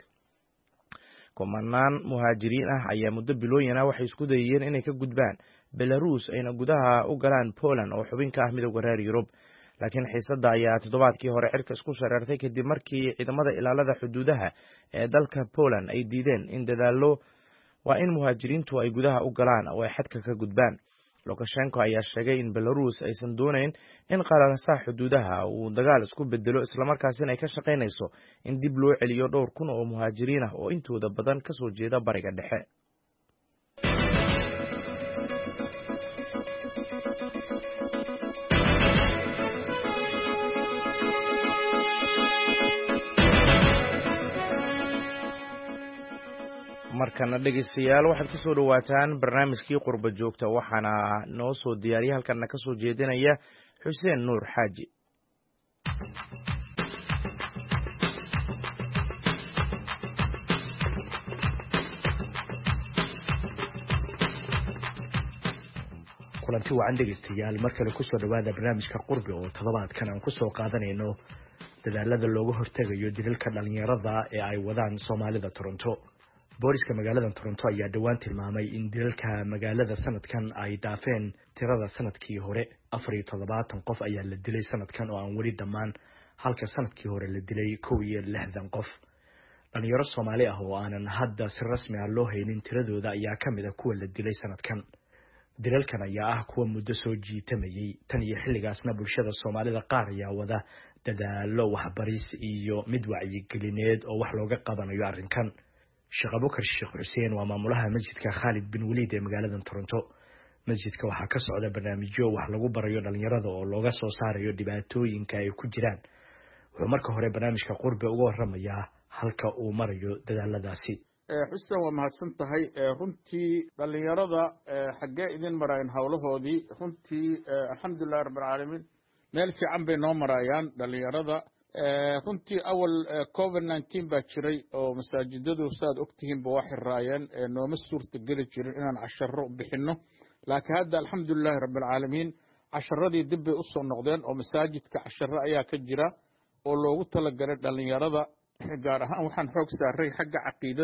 Kumanaan muhaajiriin ah ayaa muddo bilooyin ah waxay isku dayeen inay ka gudbaan Belarus ayna gudaha u galaan Poland oo xubin ka ah midowga reer Yurub, laakiin xiisadda ayaa toddobaadkii hore cirka isku shareertay kadib markii ciidamada ilaalada xuduudaha ee dalka Poland ay diideen in dadaallo waa in muhaajiriintu ay gudaha u galaan oo ay xadka ka gudbaan. Lukashenko ayaa sheegay in Belarus aysan doonayn in qalalaasaha xuduudaha uu dagaal isku bedelo, islamarkaasina ay ka shaqeynayso in dib loo celiyo 2,000 oo muhaajiriin ah oo intooda badan ka soo jeeda bariga dhexe. markana dhegeystayaal waxaad ku soo dhawaataan barnaamijkii qurbo joogta, waxaana noo soo diyaariyay halkana ka soo jeedinaya Xuseen Nuur Xaaji. kulanti wacan dhegeystayaal mar kale ku soo dhawaada barnaamijka qurbi oo toddobaadkan aan ku soo qaadanayno dadaalada looga hortagayo dilalka dhalinyarada ee ay wadaan Soomaalida Toronto. booliska magaalada Toronto ayaa dhawaan tilmaamay in dilalka magaalada sanadkan ay dhaafeen tirada sanadkii hore. 74 qof ayaa la dilay sanadkan oo aan weli dhammaan, halka sanadkii hore la dilay 61 qof. dhalinyaro Soomaali ah oo aanan hadda si rasmi ah loo haynin tiradooda ayaa kamid ah kuwa la dilay sanadkan. dilalkan ayaa ah kuwa muddo soo jiitamayay tan iyo xilligaasna bulshada Soomaalida qaar ayaa wada dadaalo waxbaris iyo mid wacyigelineed oo wax looga qabanayo arrinkan. Sheekh Abubakar Sheekh Xuseen waa maamulaha masjidka Khalid bin Waliid ee magaalada Toronto. masjidka waxaa ka socda barnaamijyo wax lagu barayo dhalinyarada oo looga soo saarayo dhibaatooyinka ay ku jiraan. wuxuu marka hore barnaamijka qurbe uga warramayaa halka uu marayo dadaaladaasi. Xuseen waa mahadsan tahay. runtii dhalinyarada xaggee idin marayaan hawlahoodii. runtii alxamdulillahi rabbil caalamiin meel fiican bay noo marayaan dhalinyarada. runtii awal COVID-19 baa jiray oo masaajidadu saad ogtihiinba waa xiraayeen, nooma suurtageli jirin inaan casharo bixinno, laakiin hadda alxamdulillahi rabbil caalamiin casharadii dib bay usoo noqdeen oo masaajidka casharo ayaa ka jira oo loogu talagalay dhalinyarada. gaar ahaan waxaan xoog saaray xagga caqiidada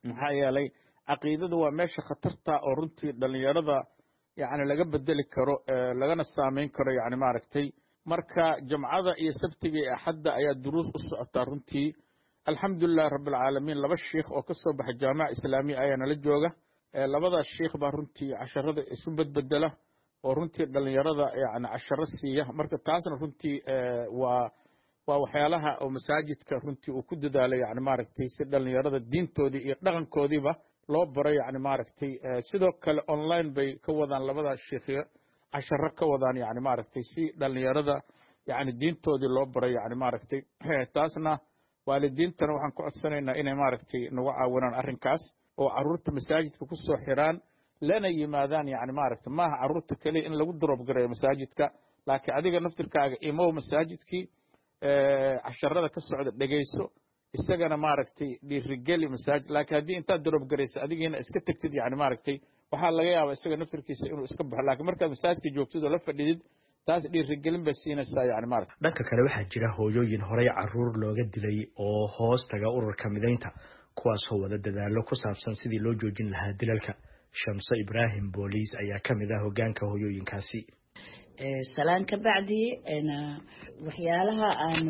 maxaa yeelay caqiidada waa meesha khatarta oo runtii dhalinyarada yani laga bedeli karo lagana saameyn karo yani maaragtay marka jamcada iyo sabtiga iyo axadda ayaa duruus u socotaa runtii alxamdulilahi rabbilcaalamiin 2 sheikh oo ka soo baxay jaamaca islaamiya ayaa nala jooga labadaas sheikh baa runtii casharada isu bedbedela oo runtii dhalinyarada yani casharo siiya marka taasna runtii waa waxyaalaha oo masaajidka runtii uu ku dadaalay yani maaragtay si dhalinyarada diintoodii iyo dhaqankoodiiba loo baro yani maaragtay sidoo kale online bay ka wadaan labadaas sheikhiyo casharo ka wadaan yani maaragtay si dhalinyarada yani diintoodii loo baro yani maaragtay taasna waalidiintana waxaan ku codsanaynaa inay maaragtay nagu caawinaan arrinkaas oo carruurta masaajidka ku soo xiraan lana yimaadaan yani maaragtay maaha carruurta keliya in lagu drop gareeyo masaajidka laakiin adiga naftirkaaga imow masaajidkii casharada ka socda dhegayso isagana maaragtay dhiirigeli masaajid laakiin haddii intaad drop garayso adigiina iska tegtid yani maaragtay waxaa laga yaabaa isaga naftirkiisa inuu iska baxo laakiin markaad masaajidka joogtid oo la fadhidid taas dhiirigelin bay siinaysaa yani maaragtay dhanka kale waxaa jira hooyooyin horey carruur looga dilay oo hoos taga ururka midaynta kuwaasoo wada dadaalo ku saabsan sidii loo joojin lahaa dilalka Shamso Ibrahim Booliis ayaa ka mid ah hoggaanka hooyooyinkaasi salaan ka bacdi waxyaalaha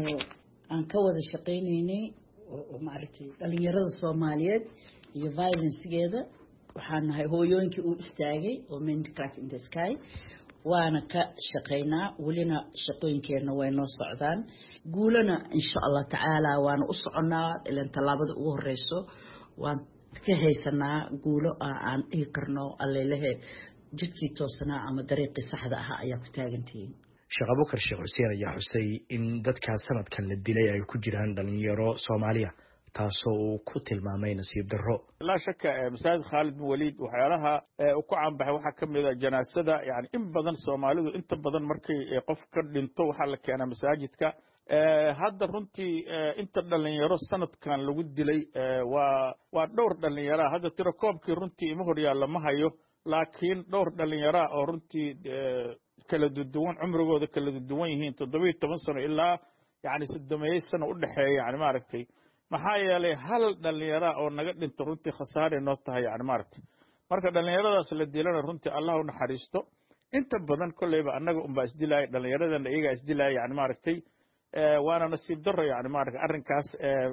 aan ka wada shaqaynaynay oo maaragtay dhalinyarada Soomaaliyeed iyo violence-geeda waxaan nahay hooyooyinkii u istaagay oo Men Crack in the Sky waana ka shaqaynaa welina shaqooyinkeena way noo socdaan guulana insha Allah tacaala waana u soconaa ilaa talaabada ugu horeyso waan ka haysanaa guulo aan dhihi karno alleelahe jidkii toosnaa ama dariiqii saxda ahaa ayaa ku taagantihiin Sheekh Abubakar Sheekh Xuseen ayaa xusay in dadka sanadkan la dilay ay ku jiraan dhalinyaro Soomaaliya taasoo uu ku tilmaamay nasiib darro la shaka masaajid Khalid bin Walid waxyaalaha uu ku caanbaxay waxaa ka mid ah janaasada yani in badan Soomaalidu inta badan markay qof ka dhinto waxaa la keenaa masaajidka hadda runtii inta dhalinyaro sanadkan lagu dilay waa dhowr dhalinyaro hadda tiro koobkii runtii ima horyaalla ma hayo laakiin dhowr dhalinyaro oo runtii kala duwan cumrigooda kala duwan yihiin 17 sano ilaa yani 8 sano u dhaxeeya yani maaragtay maxaa yeelay hal dhalinyaro oo naga dhinto runtii khasaare noo tahay yani maaragtay marka dhalinyaradaas la dilana runtii Allah u naxariisto inta badan kolleyba annaga unbaa isdilaay dhalinyaradana iyagaa isdilaay yani maaragtay waana nasiib darro yani maaragtay arrinkaas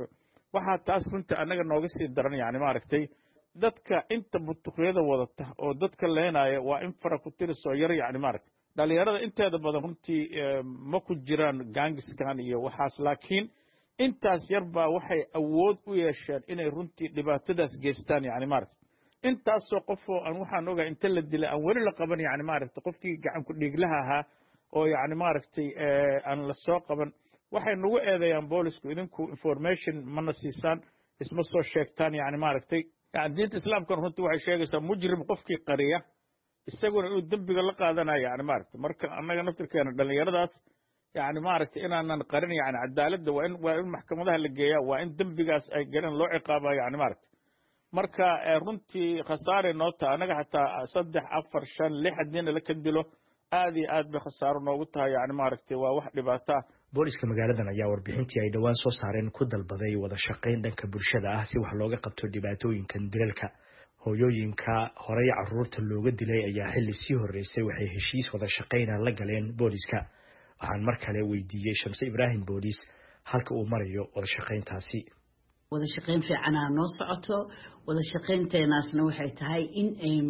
waxaa taas runtii annaga nooga sii daran yani maaragtay dadka inta butuqyada wadata oo dadka leenaya waa in fara ku tirisoo yar yani maaragtay dhalinyarada inteeda badan runtii ma ku jiraan gaangiskan iyo waxaas laakiin intaas yar baa waxay awood u yeesheen inay runtii dhibaatadaas geystaan yani maaragtay intaasoo qofoo aan waxaan ogaa inta la dilay aan weli la qaban yani maaragtay qofkii gacan ku dhiiglaha ahaa oo yani maaragtay aan la soo qaban waxay nagu eedeeyaan boolisku idinku information mana siisaan isma soo sheegtaan yani maaragtay yani diinta islaamkana runtii waxay sheegaysaa mujrim qofkii qariya isaguna inuu dembiga la qaadanayo yani maaragtay marka annaga naftirkeena dhalinyaradaas yani maaragtay inaanan qarin yani cadaaladda waa in maxkamadaha la geeyaa waa in dembigaas ay galeen loo ciqaaba yani maaragtay marka runtii khasaare noo tahay annaga xataa 3 4 5 6 haddiina la ka dilo aad iyo aad bay khasaaro noogu tahay yani maaragtay waa wax dhibaato ah booliska magaaladan ayaa warbixintii ay dhawaan soo saareen ku dalbaday wada shaqayn dhanka bulshada ah si wax looga qabto dhibaatooyinkan dilalka hooyooyinka horey carruurta looga dilay ayaa xilli sii horeysay waxay heshiis wada shaqayna la galeen booliska waxaan mar kale weydiiyey Shamso Ibrahim Booliis halka uu marayo wada shaqayntaasi wada shaqayn fiicanaa noo socoto wada shaqaynteenaasna waxay tahay in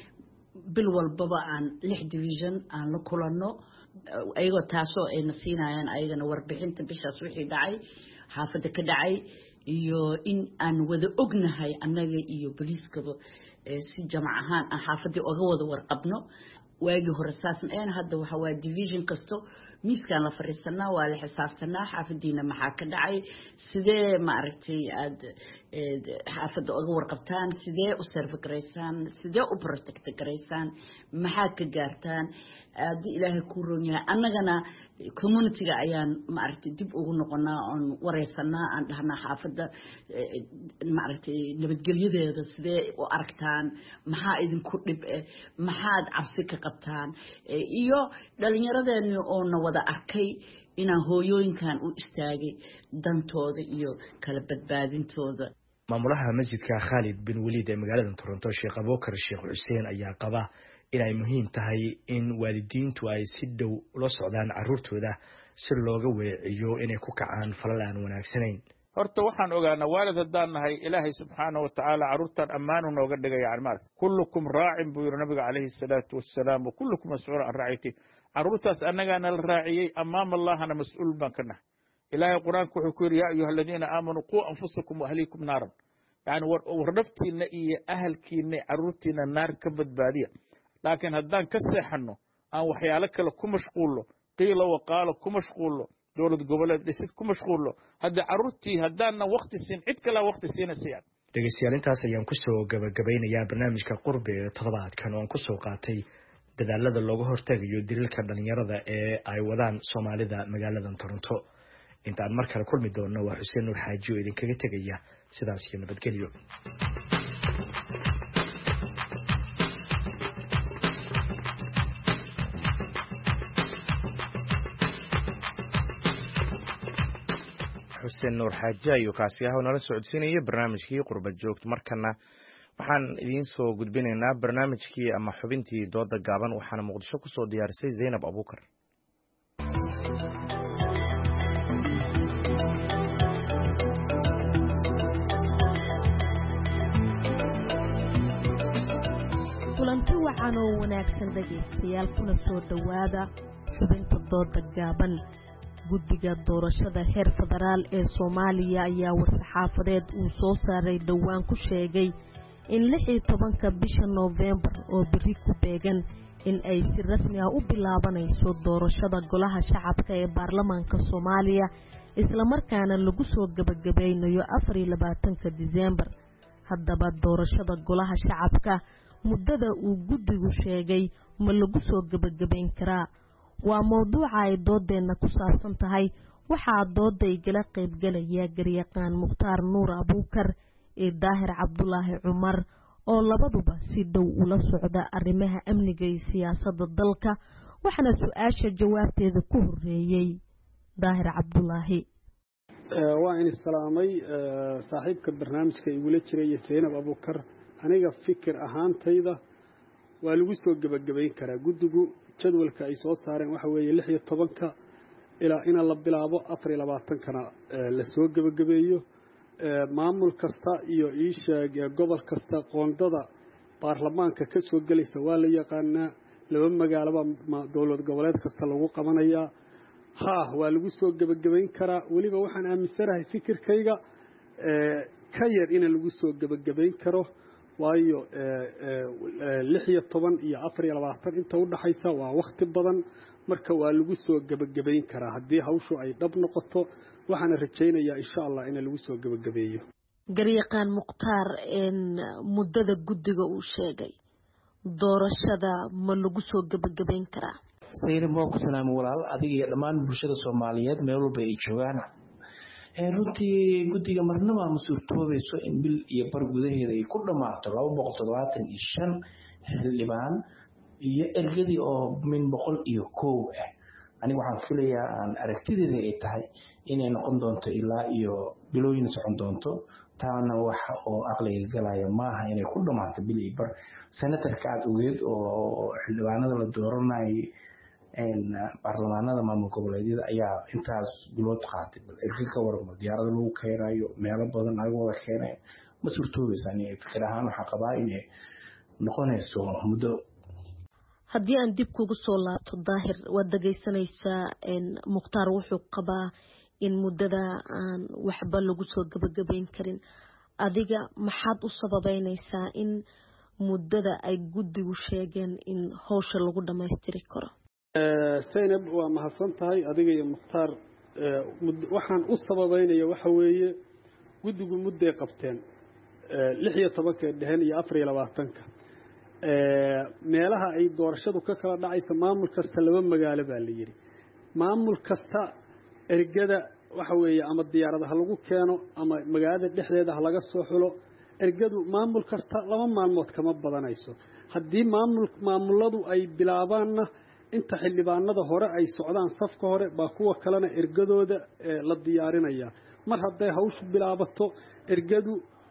bil walbaba aan 6 division aan la kulanno ayagoo taasoo ayna siinayaan ayagana warbixinta bishaas wixii dhacay xaafadda ka dhacay iyo in aan wada ognahay annaga iyo booliiskaba si jamac ahaan aan xaafadii uga wada warqabno waagii hore saasna hadda waxa waa division kasto miiskaan la fariisanaa waa la xisaabtanaa xaafadiina maxaa ka dhacay sidee maaragtay aad xaafadda uga warqabtaan sidee u serve garaysaan sidee u protect garaysaan maxaa ka gaartaan haddii ilaahay ku roon yahay annagana community-ga ayaan maaragtay dib ugu noqonaa oon wareysanaa aan dhahnaa xaafadda maaragtay nabadgelyadeeda sidee u aragtaan maxaa idinku dhib maxaad cabsi ka qabtaan iyo dhallinyaradeeni oona wada arkay inaan hooyooyinkan u istaagay dantooda iyo kala badbaadintooda maamulaha masjidka Khalid bin Walid ee magaalada Toronto Sheekh Abubakar Sheekh Xuseen ayaa qaba inay muhiim tahay in waalidiintu ay si dhow ula socdaan carruurtooda si looga weeciyo inay ku kacaan falal aan wanaagsanayn. horta waxaan ogaanaa waalid haddaan nahay ilaahay subxaanahu wa tacaala carruurtan ammaanu nooga dhigaya carmaarka kullukum raacin buu yidhi nabiga calayhi salaatu wassalaam wa kullukum mas'uulun can raaciyati carruurtaas annagaana la raaciyey amaama allahana mas-uul baan ka nahay ilaahay qur-aanka wuxuu ku yidhi yaa ayuha aladiina aamanuu quu anfusakum wa ahliikum naaran yacni war naftiinna iyo ahalkiinna carruurtiinna naar ka badbaadiya laakiin haddaan ka seexanno aan waxyaalo kale ku mashquulno qiila waqaalo ku mashquulno dowlad goboleed dhisid ku mashquulno hadda carruurtii haddaanan waqti siin cid kale waqti siinaysa. dhegeystayaal intaas ayaan kusoo gabagabeynayaa barnaamijka qurbi ee toddobaadkan oo aan kusoo qaatay dadaalada looga hortagayo dilalka dhalinyarada ee ay wadaan Soomaalida magaalada Toronto. intaan mar kale kulmi doono waa Xuseen Nuur Xaaji oo idinkaga tegaya sidaas iyo nabadgelyo. xuseen nuur xaaji ayuu kaasi ah oo nala socodsiinayay barnaamijkii qurba joogta. markana waxaan idiin soo gudbinaynaa barnaamijkii ama xubintii dooda gaaban waxaana muqdisho ku soo diyaarisay Zainab Abuukar. kulanti wacan oo wanaagsan dhegeystayaal kuna soo dhawaada xubinta dooda gaaban. guddiga doorashada heer federaal ee Soomaaliya ayaa war-saxaafadeed uu soo saaray dhowaan ku sheegay in 16 bisha November oo biri ku beegan in ay si rasmi ah u bilaabanayso doorashada golaha shacabka ee baarlamaanka Soomaaliya isla markaana lagu soo gabagabeynayo 24 December. haddaba doorashada golaha shacabka muddada uu guddigu sheegay ma lagu soo gabagabeyn karaa? waa mowduuca ay doodeena ku saabsan tahay. waxaa dooda igala qaybgalaya garyaqaan Mukhtaar Nuur Abuukar iyo Daahir Cabdulaahi Cumar oo labaduba si dhow ula socda arrimaha amniga iyo siyaasadda dalka. waxaana su-aasha jawaabteeda ku horeeyay Daahir Cabdulaahi. waa in salaamay saaxiibka barnaamijka igula jiray Zainab Abuukar. aniga fikir ahaantayda waa lagu soo gabagabeyn karaa. guddigu jadwalka ay soo saareen waxa weeye 16 ilaa in la bilaabo 24kana la soo gabagabeeyo. maamul kasta iyo isha gobol kasta qoondada baarlamaanka ka soo galaysa waa la yaqaanaa. laba magaalaba dowlad goboleed kasta lagu qabanayaa. waa lagu soo gabagabeyn karaa. waliba waxaan aaminsanahay fikirkayga ka yar in lagu soo gabagabeyn karo waayo 16 iyo 24 inta u dhaxaysa waa waqti badan. marka waa lagu soo gabagabeyn karaa haddii hawshu ay dhab noqoto. waxaana rajaynayaa insha Allah in lagu soo gabagabeeyo. garyaqaan Mukhtaar muddada guddiga uu sheegay doorashada ma lagu soo gabagabeyn karaa? Zainab waa ku salaam walaal adiga iyo dhammaan bulshada Soomaaliyeed meel walba ay joogaan. runtii guddiga marnaba ma suurtoobayso in bil iyo bar gudaheeda ay ku dhamaato 275 xildhibaan iyo ergadii oo min 101 ah. aniga waxaan filayaa aan aragtideeda ay tahay inay noqon doonto ilaa iyo bilooyin socon doonto. taana waxa oo aqliga galaya maaha inay ku dhamaato bil iyo bar. senatarka aad ogeed oo xildhibaanada la dooranayay baarlamaanada maamul goboleedyada ayaa intaas bilood qaatay. bal erga ka waramo diyaarada lagu keenayo meelo badan laga wada keenay ma suurtoobaysa. fikir ahaan waxaa qabaa inay noqonayso muddo. haddii aan dib kugu soo laabto Daahir waad dhageysanaysaa Mukhtaar wuxuu qabaa in muddada aan waxba lagu soo gabagabeyn karin. adiga maxaad u sababeynaysaa in muddada ay guddigu sheegeen in hawsha lagu dhamaystiri karo? Zainab waa mahadsan tahay adiga iyo Mukhtaar. waxaan u sababeynaya waxa weeye guddigu mudday qabteen 16 dhehen iyo 24 meelaha ay doorashadu ka kala dhacaysa maamul kasta laba magaalo baa la yiri. maamul kasta ergada waxa weeye ama diyaaradaha lagu keeno ama magaalada dhexdeeda laga soo xulo. ergadu maamul kasta 2 maalmood kama badanayso. haddii maamuladu ay bilaabaanna inta xildhibaanada hore ay socdaan safka hore baa kuwa kalena ergadooda la diyaarinaya. mar hadday hawshu bilaabato ergadu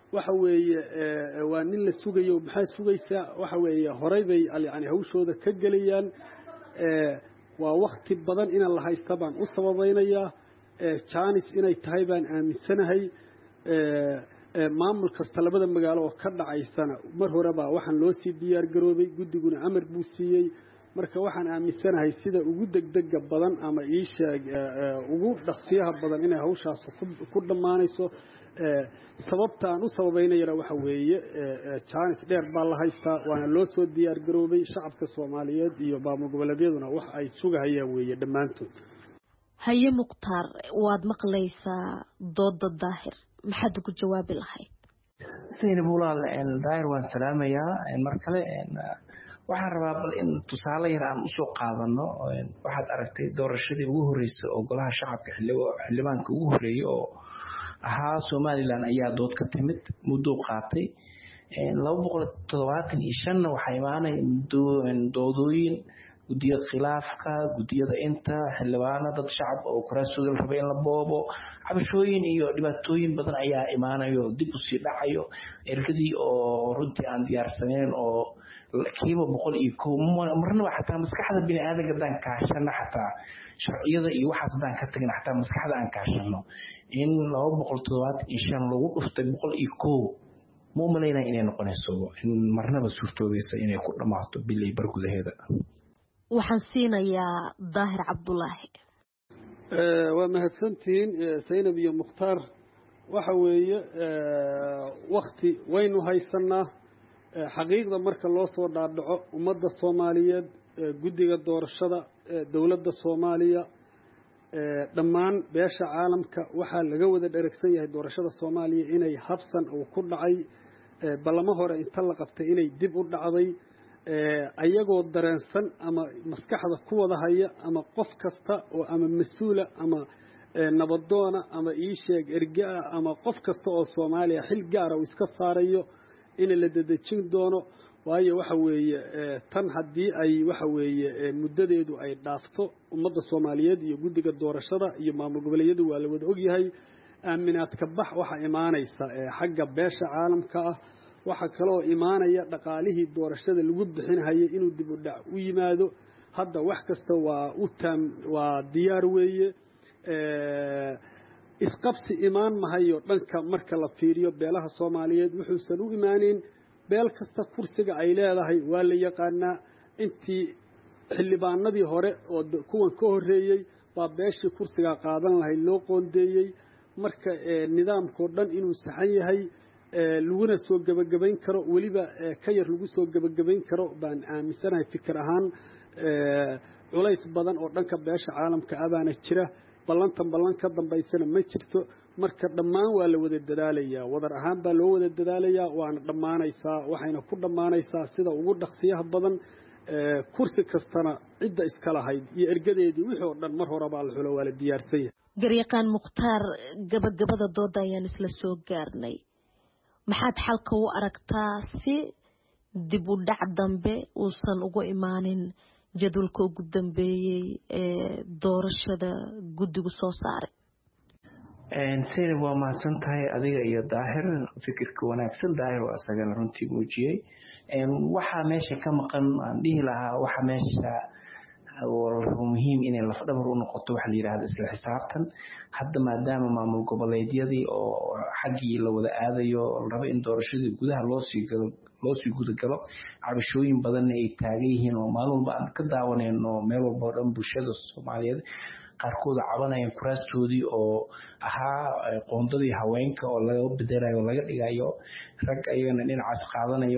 waxa weeye waa nin la sugayo maxaa sugaysaa waxa weeye horay bay yani hawshooda ka gelayaan waa waqti badan in la haysta baan u sababaynayaa jaanis inay tahay baan aaminsanahay maamul kasta labada magaalo oo ka dhacaysana mar horeba waxaan loo sii diyaar garoobay guddiguna amar buu siiyey marka waxaan aaminsanahay sida ugu degdega badan ama iisheeg ugu dhaqsiyaha badan inay hawshaas ku dhammaanayso sababta aan u sababaynayana waxa weeye jaanis dheer baa la haystaa waana loo soo diyaar garoobay shacabka Soomaaliyeed iyo maamul goboleedyaduna wax ay sugahayaan weeye dhammaantood haye muqtaar waad maqlaysaa dooda daahir maxaad ugu jawaabi lahayd Zainab walaal daahir waan salaamayaa mar kale waxaan rabaa bal in tusaale yar aan u soo qaadano waxaad aragtay doorashadii ugu horeysay oo golaha shacabka xildhibaanka ugu horeeyay oo ahaa Somaliland ayaa dood ka timid muddo qaatay 275 waxa imaanay doodooyin gudiyada khilaafka gudiyada inta xildhibaanada dad shacab oo kuraasooda rabay in la boobo cabashooyin iyo dhibaatooyin badan ayaa imaanayo dib u sii dhacayo ergadii oo runtii aan diyaarsaneyn oo kiiba 101 marnaba xataa maskaxda bini aadamka dan kaashana xataa sharciyada iyo waxaas dan ka tagin xataa maskaxda aan kaashano in 275 lagu dhuftay 101 muumalayna inay noqonayso in marnaba suurtoobaysa inay ku dhamaato bilay bargudaheeda waxaan siinayaa daahir cabdulaahi waa mahadsantiin Zainab iyo Mukhtaar waxa weeye waqti waynu haysanaa xaqiiqda marka loo soo dhaadhaco ummadda Soomaaliyeed guddiga doorashada dawladda Soomaaliya dhammaan beesha caalamka waxa laga wada dheregsan yahay doorashada Soomaaliya inay habsan oo ku dhacay balamo hore inta la qabtay inay dib u dhacday ayagoo dareensan ama maskaxda ku wada haya ama qof kasta oo ama mas'uula ama nabadoona ama iisheeg ergaa ama qof kasta oo Soomaaliya xil gaar ah iska saarayo in la dadajin doono waayo waxa weeye tan hadii ay waxa weeye muddadeedu ay dhaafto ummadda Soomaaliyeed iyo guddiga doorashada iyo maamul goboleedyadu waa la wada og yahay aaminaad ka bax waxa imaanaysa xagga beesha caalamka ah waxa kale oo imaanaya dhaqaalihii doorashada lagu bixinayay inuu dib u dhac u yimaado hadda wax kasta waa diyaar weeye isqabsi imaan mahayo dhanka marka la fiiriyo beelaha Soomaaliyeed wuxuusan u imaanin beel kasta kursiga ay leedahay waa la yaqaanaa intii xildhibaanadii hore oo kuwan ka horeeyay baa beeshii kursiga qaadan lahayd loo qoondeeyay marka nidaamkoo dhan inuu saxan yahay laguna soo gabagabayn karo weliba ka yar lagu soo gabagabayn karo baan aaminsanahay fikir ahaan culays badan oo dhanka beesha caalamka abaana jira ballan ka dambaysana ma jirto marka dhammaan waa la wada dadaalayaa wadar ahaan baa loo wada dadaalayaa waana dhammaanaysaa waxayna ku dhammaanaysaa sida ugu dhaqsiyaha badan kursi kastana cidda iska lahayd iyo ergadeedii wixii oo dhan mar hore baa la xulo waa la diyaarsan yahay garyaqaan Mukhtaar gabagabada dooda ayaan isla soo gaarnay maxaad xalka u aragtaa si dib u dhac dambe uusan ugu imaanin jadwalka ugu dambeeyay ee doorashada guddigu soo saaray Zainab waa mahadsan tahay adiga iyo daahir fikirka wanaagsan daahir waa asagana runtii muujiyay waxa meesha ka maqan aan dhihi lahaa waxa meesha muhiim inay lafdhabar u noqoto waxa la yiraahdo isla xisaabtan hadda maadaama maamul goboleedyadii oo xaggii la wada aadayo raba in doorashadii gudaha loo sii gudagalo cabashooyin badan ay taagan yihiin oo maalin walba aan ka daawanayno meel walba oo dhan bulshada Soomaaliyeed qaarkood cabanayaan kuraastoodii oo ahaa qoondadii haweenka oo laga bedelayo laga dhigayo rag ayagana dhinacaas qaadanayo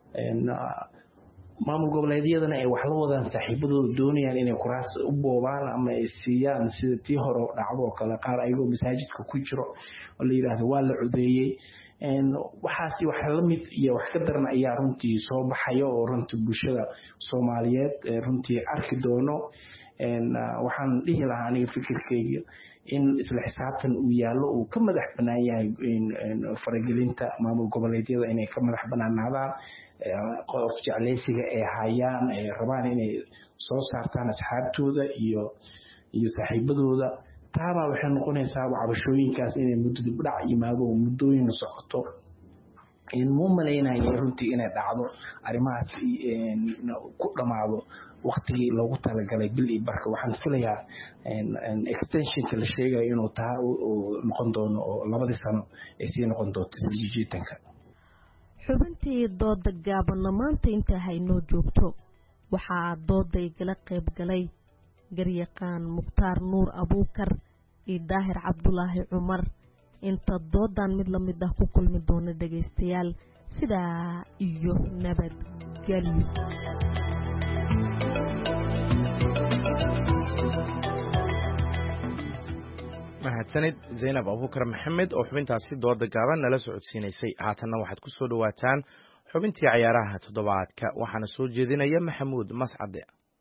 maamul goboleedyadana ay wax la wadaan saaxiibadooda doonayaan inay kuraas u boobaan ama ay siiyaan sida tii hore dhacdo kale qaar ayagoo masaajidka ku jiro oo la yiraahdo waa la codeeyay waxaasi wax la mid iyo wax ka daran ayaa runtii soo baxayo oo runtii bulshada Soomaaliyeed runtii arki doono waxaan dhihi lahaa aniga fikirkayga in isla xisaabtan uu yaalo uu ka madax banaan yahay faragelinta maamul goboleedyada inay ka madax banaanaadaan qof jeclaysiga ay hayaan ay rabaan inay soo saartaan asxaabtooda iyo saaxiibadooda taaba waxay noqonaysaa cabashooyinkaas inay muddo dib dhac yimaado muddooyin socoto muu malaynaya runtii inay dhacdo arrimahaas ku dhammaado waqtigii loogu talagalay bil iyo barka. waxaan filayaa extensionka la sheegayo inuu taa noqon doono oo 2 sano ay sii noqon doonto isjiitanka. xubintii dooda gaabanna maanta inta haynoo joogto waxaa dooday gala qayb galay garyaqaan Mukhtaar Nuur Abuukar iyo Daahir Cabdulaahi Cumar. inta doodan mid la mid ah ku kulmi doona dhageystayaal sidaa iyo nabadgelyo. mahadsanid Zainab Abuukar Maxamed oo xubintaasi dooda gaaban nala socodsiinaysay. haatanna waxaad ku soo dhawaataan xubintii ciyaaraha toddobaadka waxaana soo jeedinaya Maxamuud Mascade.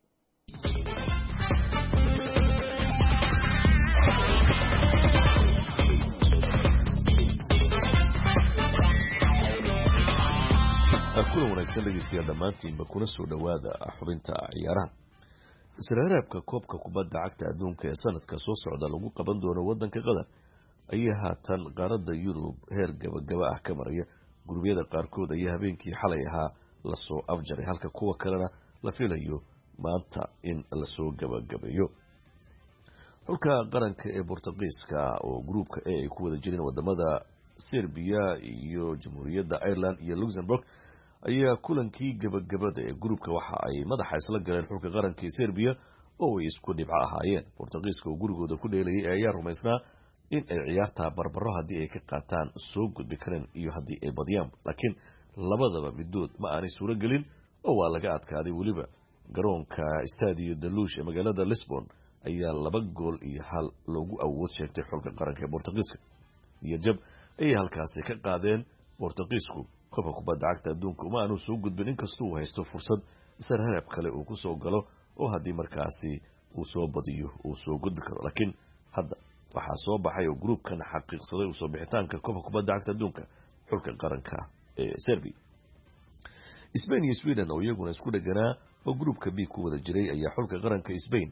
kulan wanaagsan dhegeystayaal dhammaantiinba kuna soo dhowaada xubinta ciyaaraha. isreereebka koobka kubadda cagta adduunka ee sanadka soo socda lagu qaban doono waddanka Qatar ayaa haatan qaaradda Yurub heer gabagaba ah ka maraya. gurubyada qaarkood ayaa habeenkii xalay ahaa lasoo afjaray halka kuwa kalena la filayo maanta in lasoo gabagabeeyo. xulka qaranka ee Boortaqiiska oo gruubka A ay ku wada jireen wadamada Serbia iyo Jamhuuriyadda Ireland iyo Luxembourg ayaa kulankii gabagabada ee gruubka waxa ay madaxa isla galeen xulka qaranka ee Serbia oo ay isku dhibco ahaayeen. Boortaqiiska oo gurigooda ku dheelayay ayaa rumaysnaa in ay ciyaarta barbaro haddii ay ka qaataan soo gudbi kareen iyo haddii ay badiyaan, laakiin labadaba midood ma aanay suuro gelin oo waa laga adkaaday. weliba garoonka Stadio da Luz ee magaalada Lisbon ayaa 2-1 loogu awood sheegtay xulka qaranka ee Boortaqiiska. iyo jab ayay halkaasi ka qaadeen. Boortaqiisku koobka kubadda cagta adduunka uma aanu soo gudbin inkastoo uu haysto fursad isreereeb kale uu ku soo galo oo haddii markaasi uu soo badiyo uu soo gudbi karo. laakiin hadda waxaa soo baxay oo gruubkan xaqiiqsaday uu soo bixitaanka koobka kubadda cagta adduunka xulka qaranka ee Serbia. Spain iyo Sweden oo iyaguna isku dhaganaa oo gruubka B ku wada jiray ayaa xulka qaranka Spain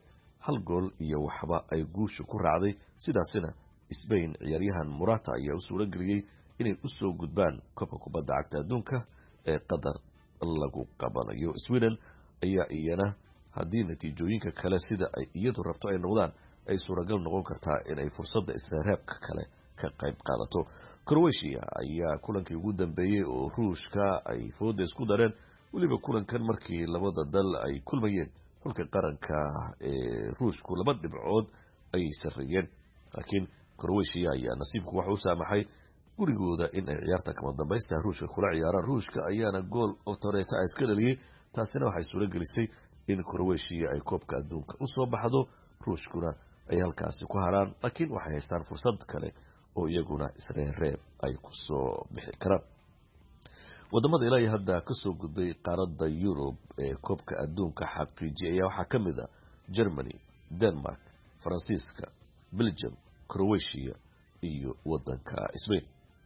1-0 ay guusha ku raacday. sidaasina Spain ciyaaryahan Morata ayaa u suura geliyay inay u soo gudbaan koobka kubadda cagta adduunka ee Qatar lagu qabanayo. Sweden ayaa iyana haddii natiijooyinka kale sida ay iyadu rabto ay noqdaan ay suuragal noqon kartaa inay fursadda isreereebka kale ka qayb qaadato. Croatia ayaa kulankii ugu dambeeyay oo Ruushka ay fooda isku dareen. weliba kulankan markii labada dal ay kulmayeen xulka qaranka ee Ruushku 2 dhibcood ay sareeyeen, laakiin Croatia ayaa nasiibku wax u saamaxay gurigooda in ay ciyaarta kama dambaysta Ruushka kula ciyaaraan. Ruushka ayaana gool otoreeta iska dhaliyay, taasina waxay suura gelisay in Croatia ay koobka adduunka u soo baxdo. Ruushkuna ay halkaasi ku haraan, laakiin waxay haystaan fursad kale oo iyaguna isreereeb ay ku soo bixi karaan. wadamada ilaa hadda ka soo gudbay qaaradda Yurub ee koobka adduunka xaqiijiyay ayaa waxaa ka mid ah Germany, Denmark, Faransiiska, Belgium, Croatia iyo wadanka Spain.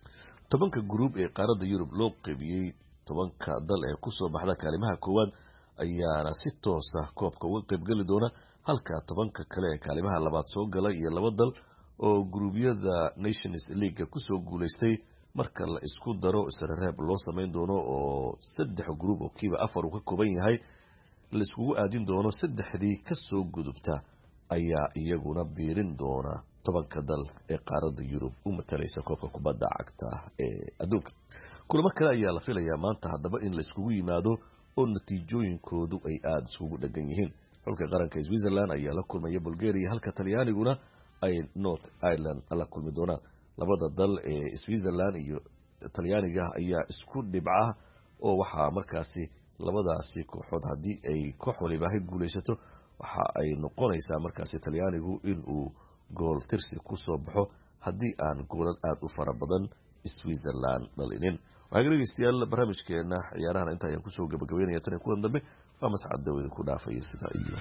10 gruub ee qaaradda Yurub loo qaybiyay 10 dal ee ku soo baxda kaalimaha koowaad ayaana si toos ah koobka uga qayb gali doona, halka 10 kale ee kaalimaha labaad soo gala iyo 2 dal oo gruubyada Nations League ku soo guuleystay marka la isku daro isreereeb loo sameyn doono oo 3 gruub oo kiiba 4 ka kooban yahay la iskugu aadin doono. 3dii ka soo gudubta ayaa iyaguna biirin doona 10 dal ee qaaradda Yurub u matalaysa koobka kubadda cagta ee adduunka. kulamo kale ayaa la filayaa maanta haddaba in la iskugu yimaado oo natiijooyinkoodu ay aad isugu dhagan yihiin. xulka qaranka Switzerland ayaa la kulmaya Bulgaria halka Talyaaniguna ay North Ireland la kulmi doonaan. labada dal ee Switzerland iyo Talyaaniga ayaa isku dhibca oo waxa markaasi labadaasi kooxood haddii ay koox waliba ay guuleysato waxa ay noqonaysaa markaasi Talyaanigu in uu gool tirsi ku soo baxo haddii aan goolal aad u fara badan Switzerland dhalinin. waxaa dhegeystayaal barnaamijkeena ciyaaraha inta ayaan kusoo gabagabeynaya tan kulan dambe waa Mascad Daawud ku dhaafay sida iyo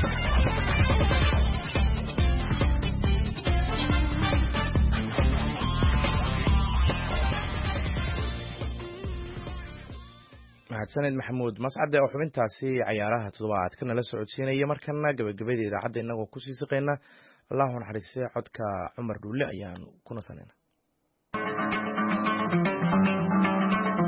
mahadsanid Maxamuud Mascade oo xubintaasi ciyaaraha toddobaadka nala socodsiinaya. markana gabagabada idaacadda inagoo ku sii siqeyna Allahu naxariistay codka Cumar Dhuule ayaan ku nasanayna.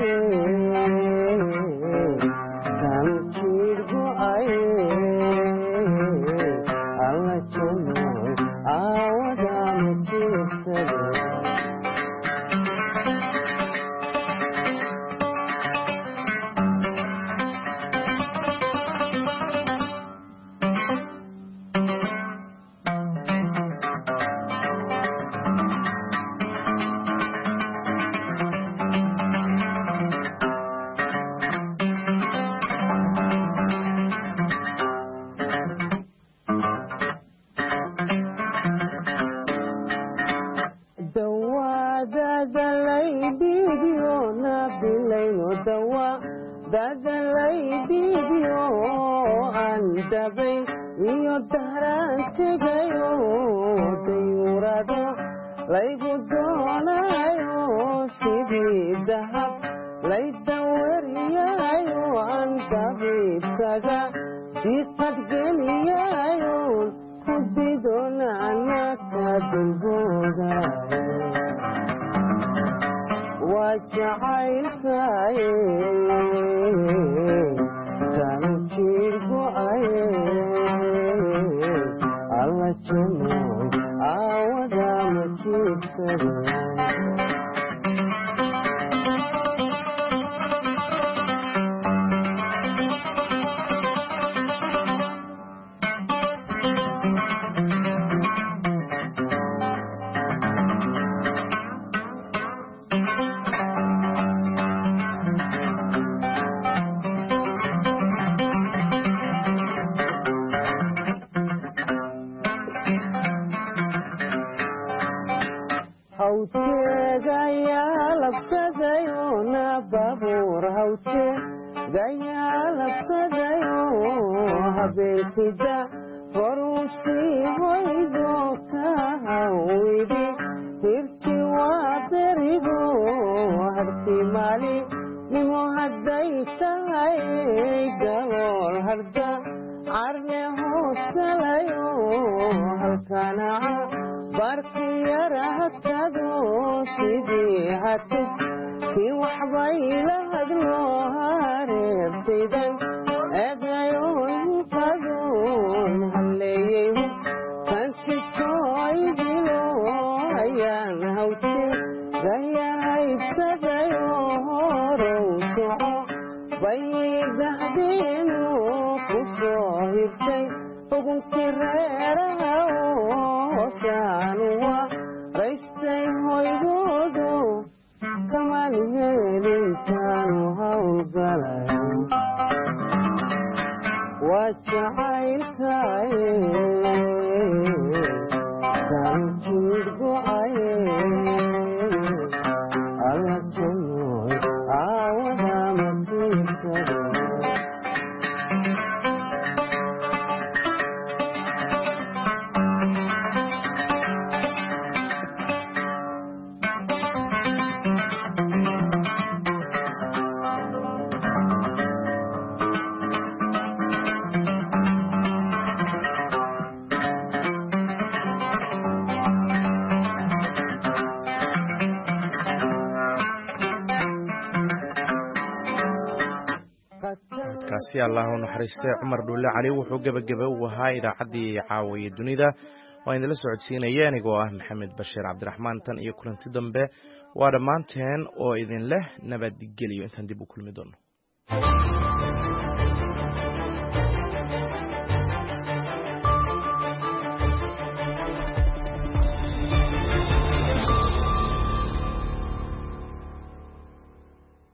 kaasi allah u naxariistay Cumar Dhulle Cali wuxuu gabagaba u ahaa idaacaddii caawiye dunida oo idinla socodsiinaya anigoo ah Maxamed Bashiir Cabdiraxmaan tan iyo kulanti dambe waa dhammaanteen oo idin leh nabadgelyo intaan dib u kulmi doono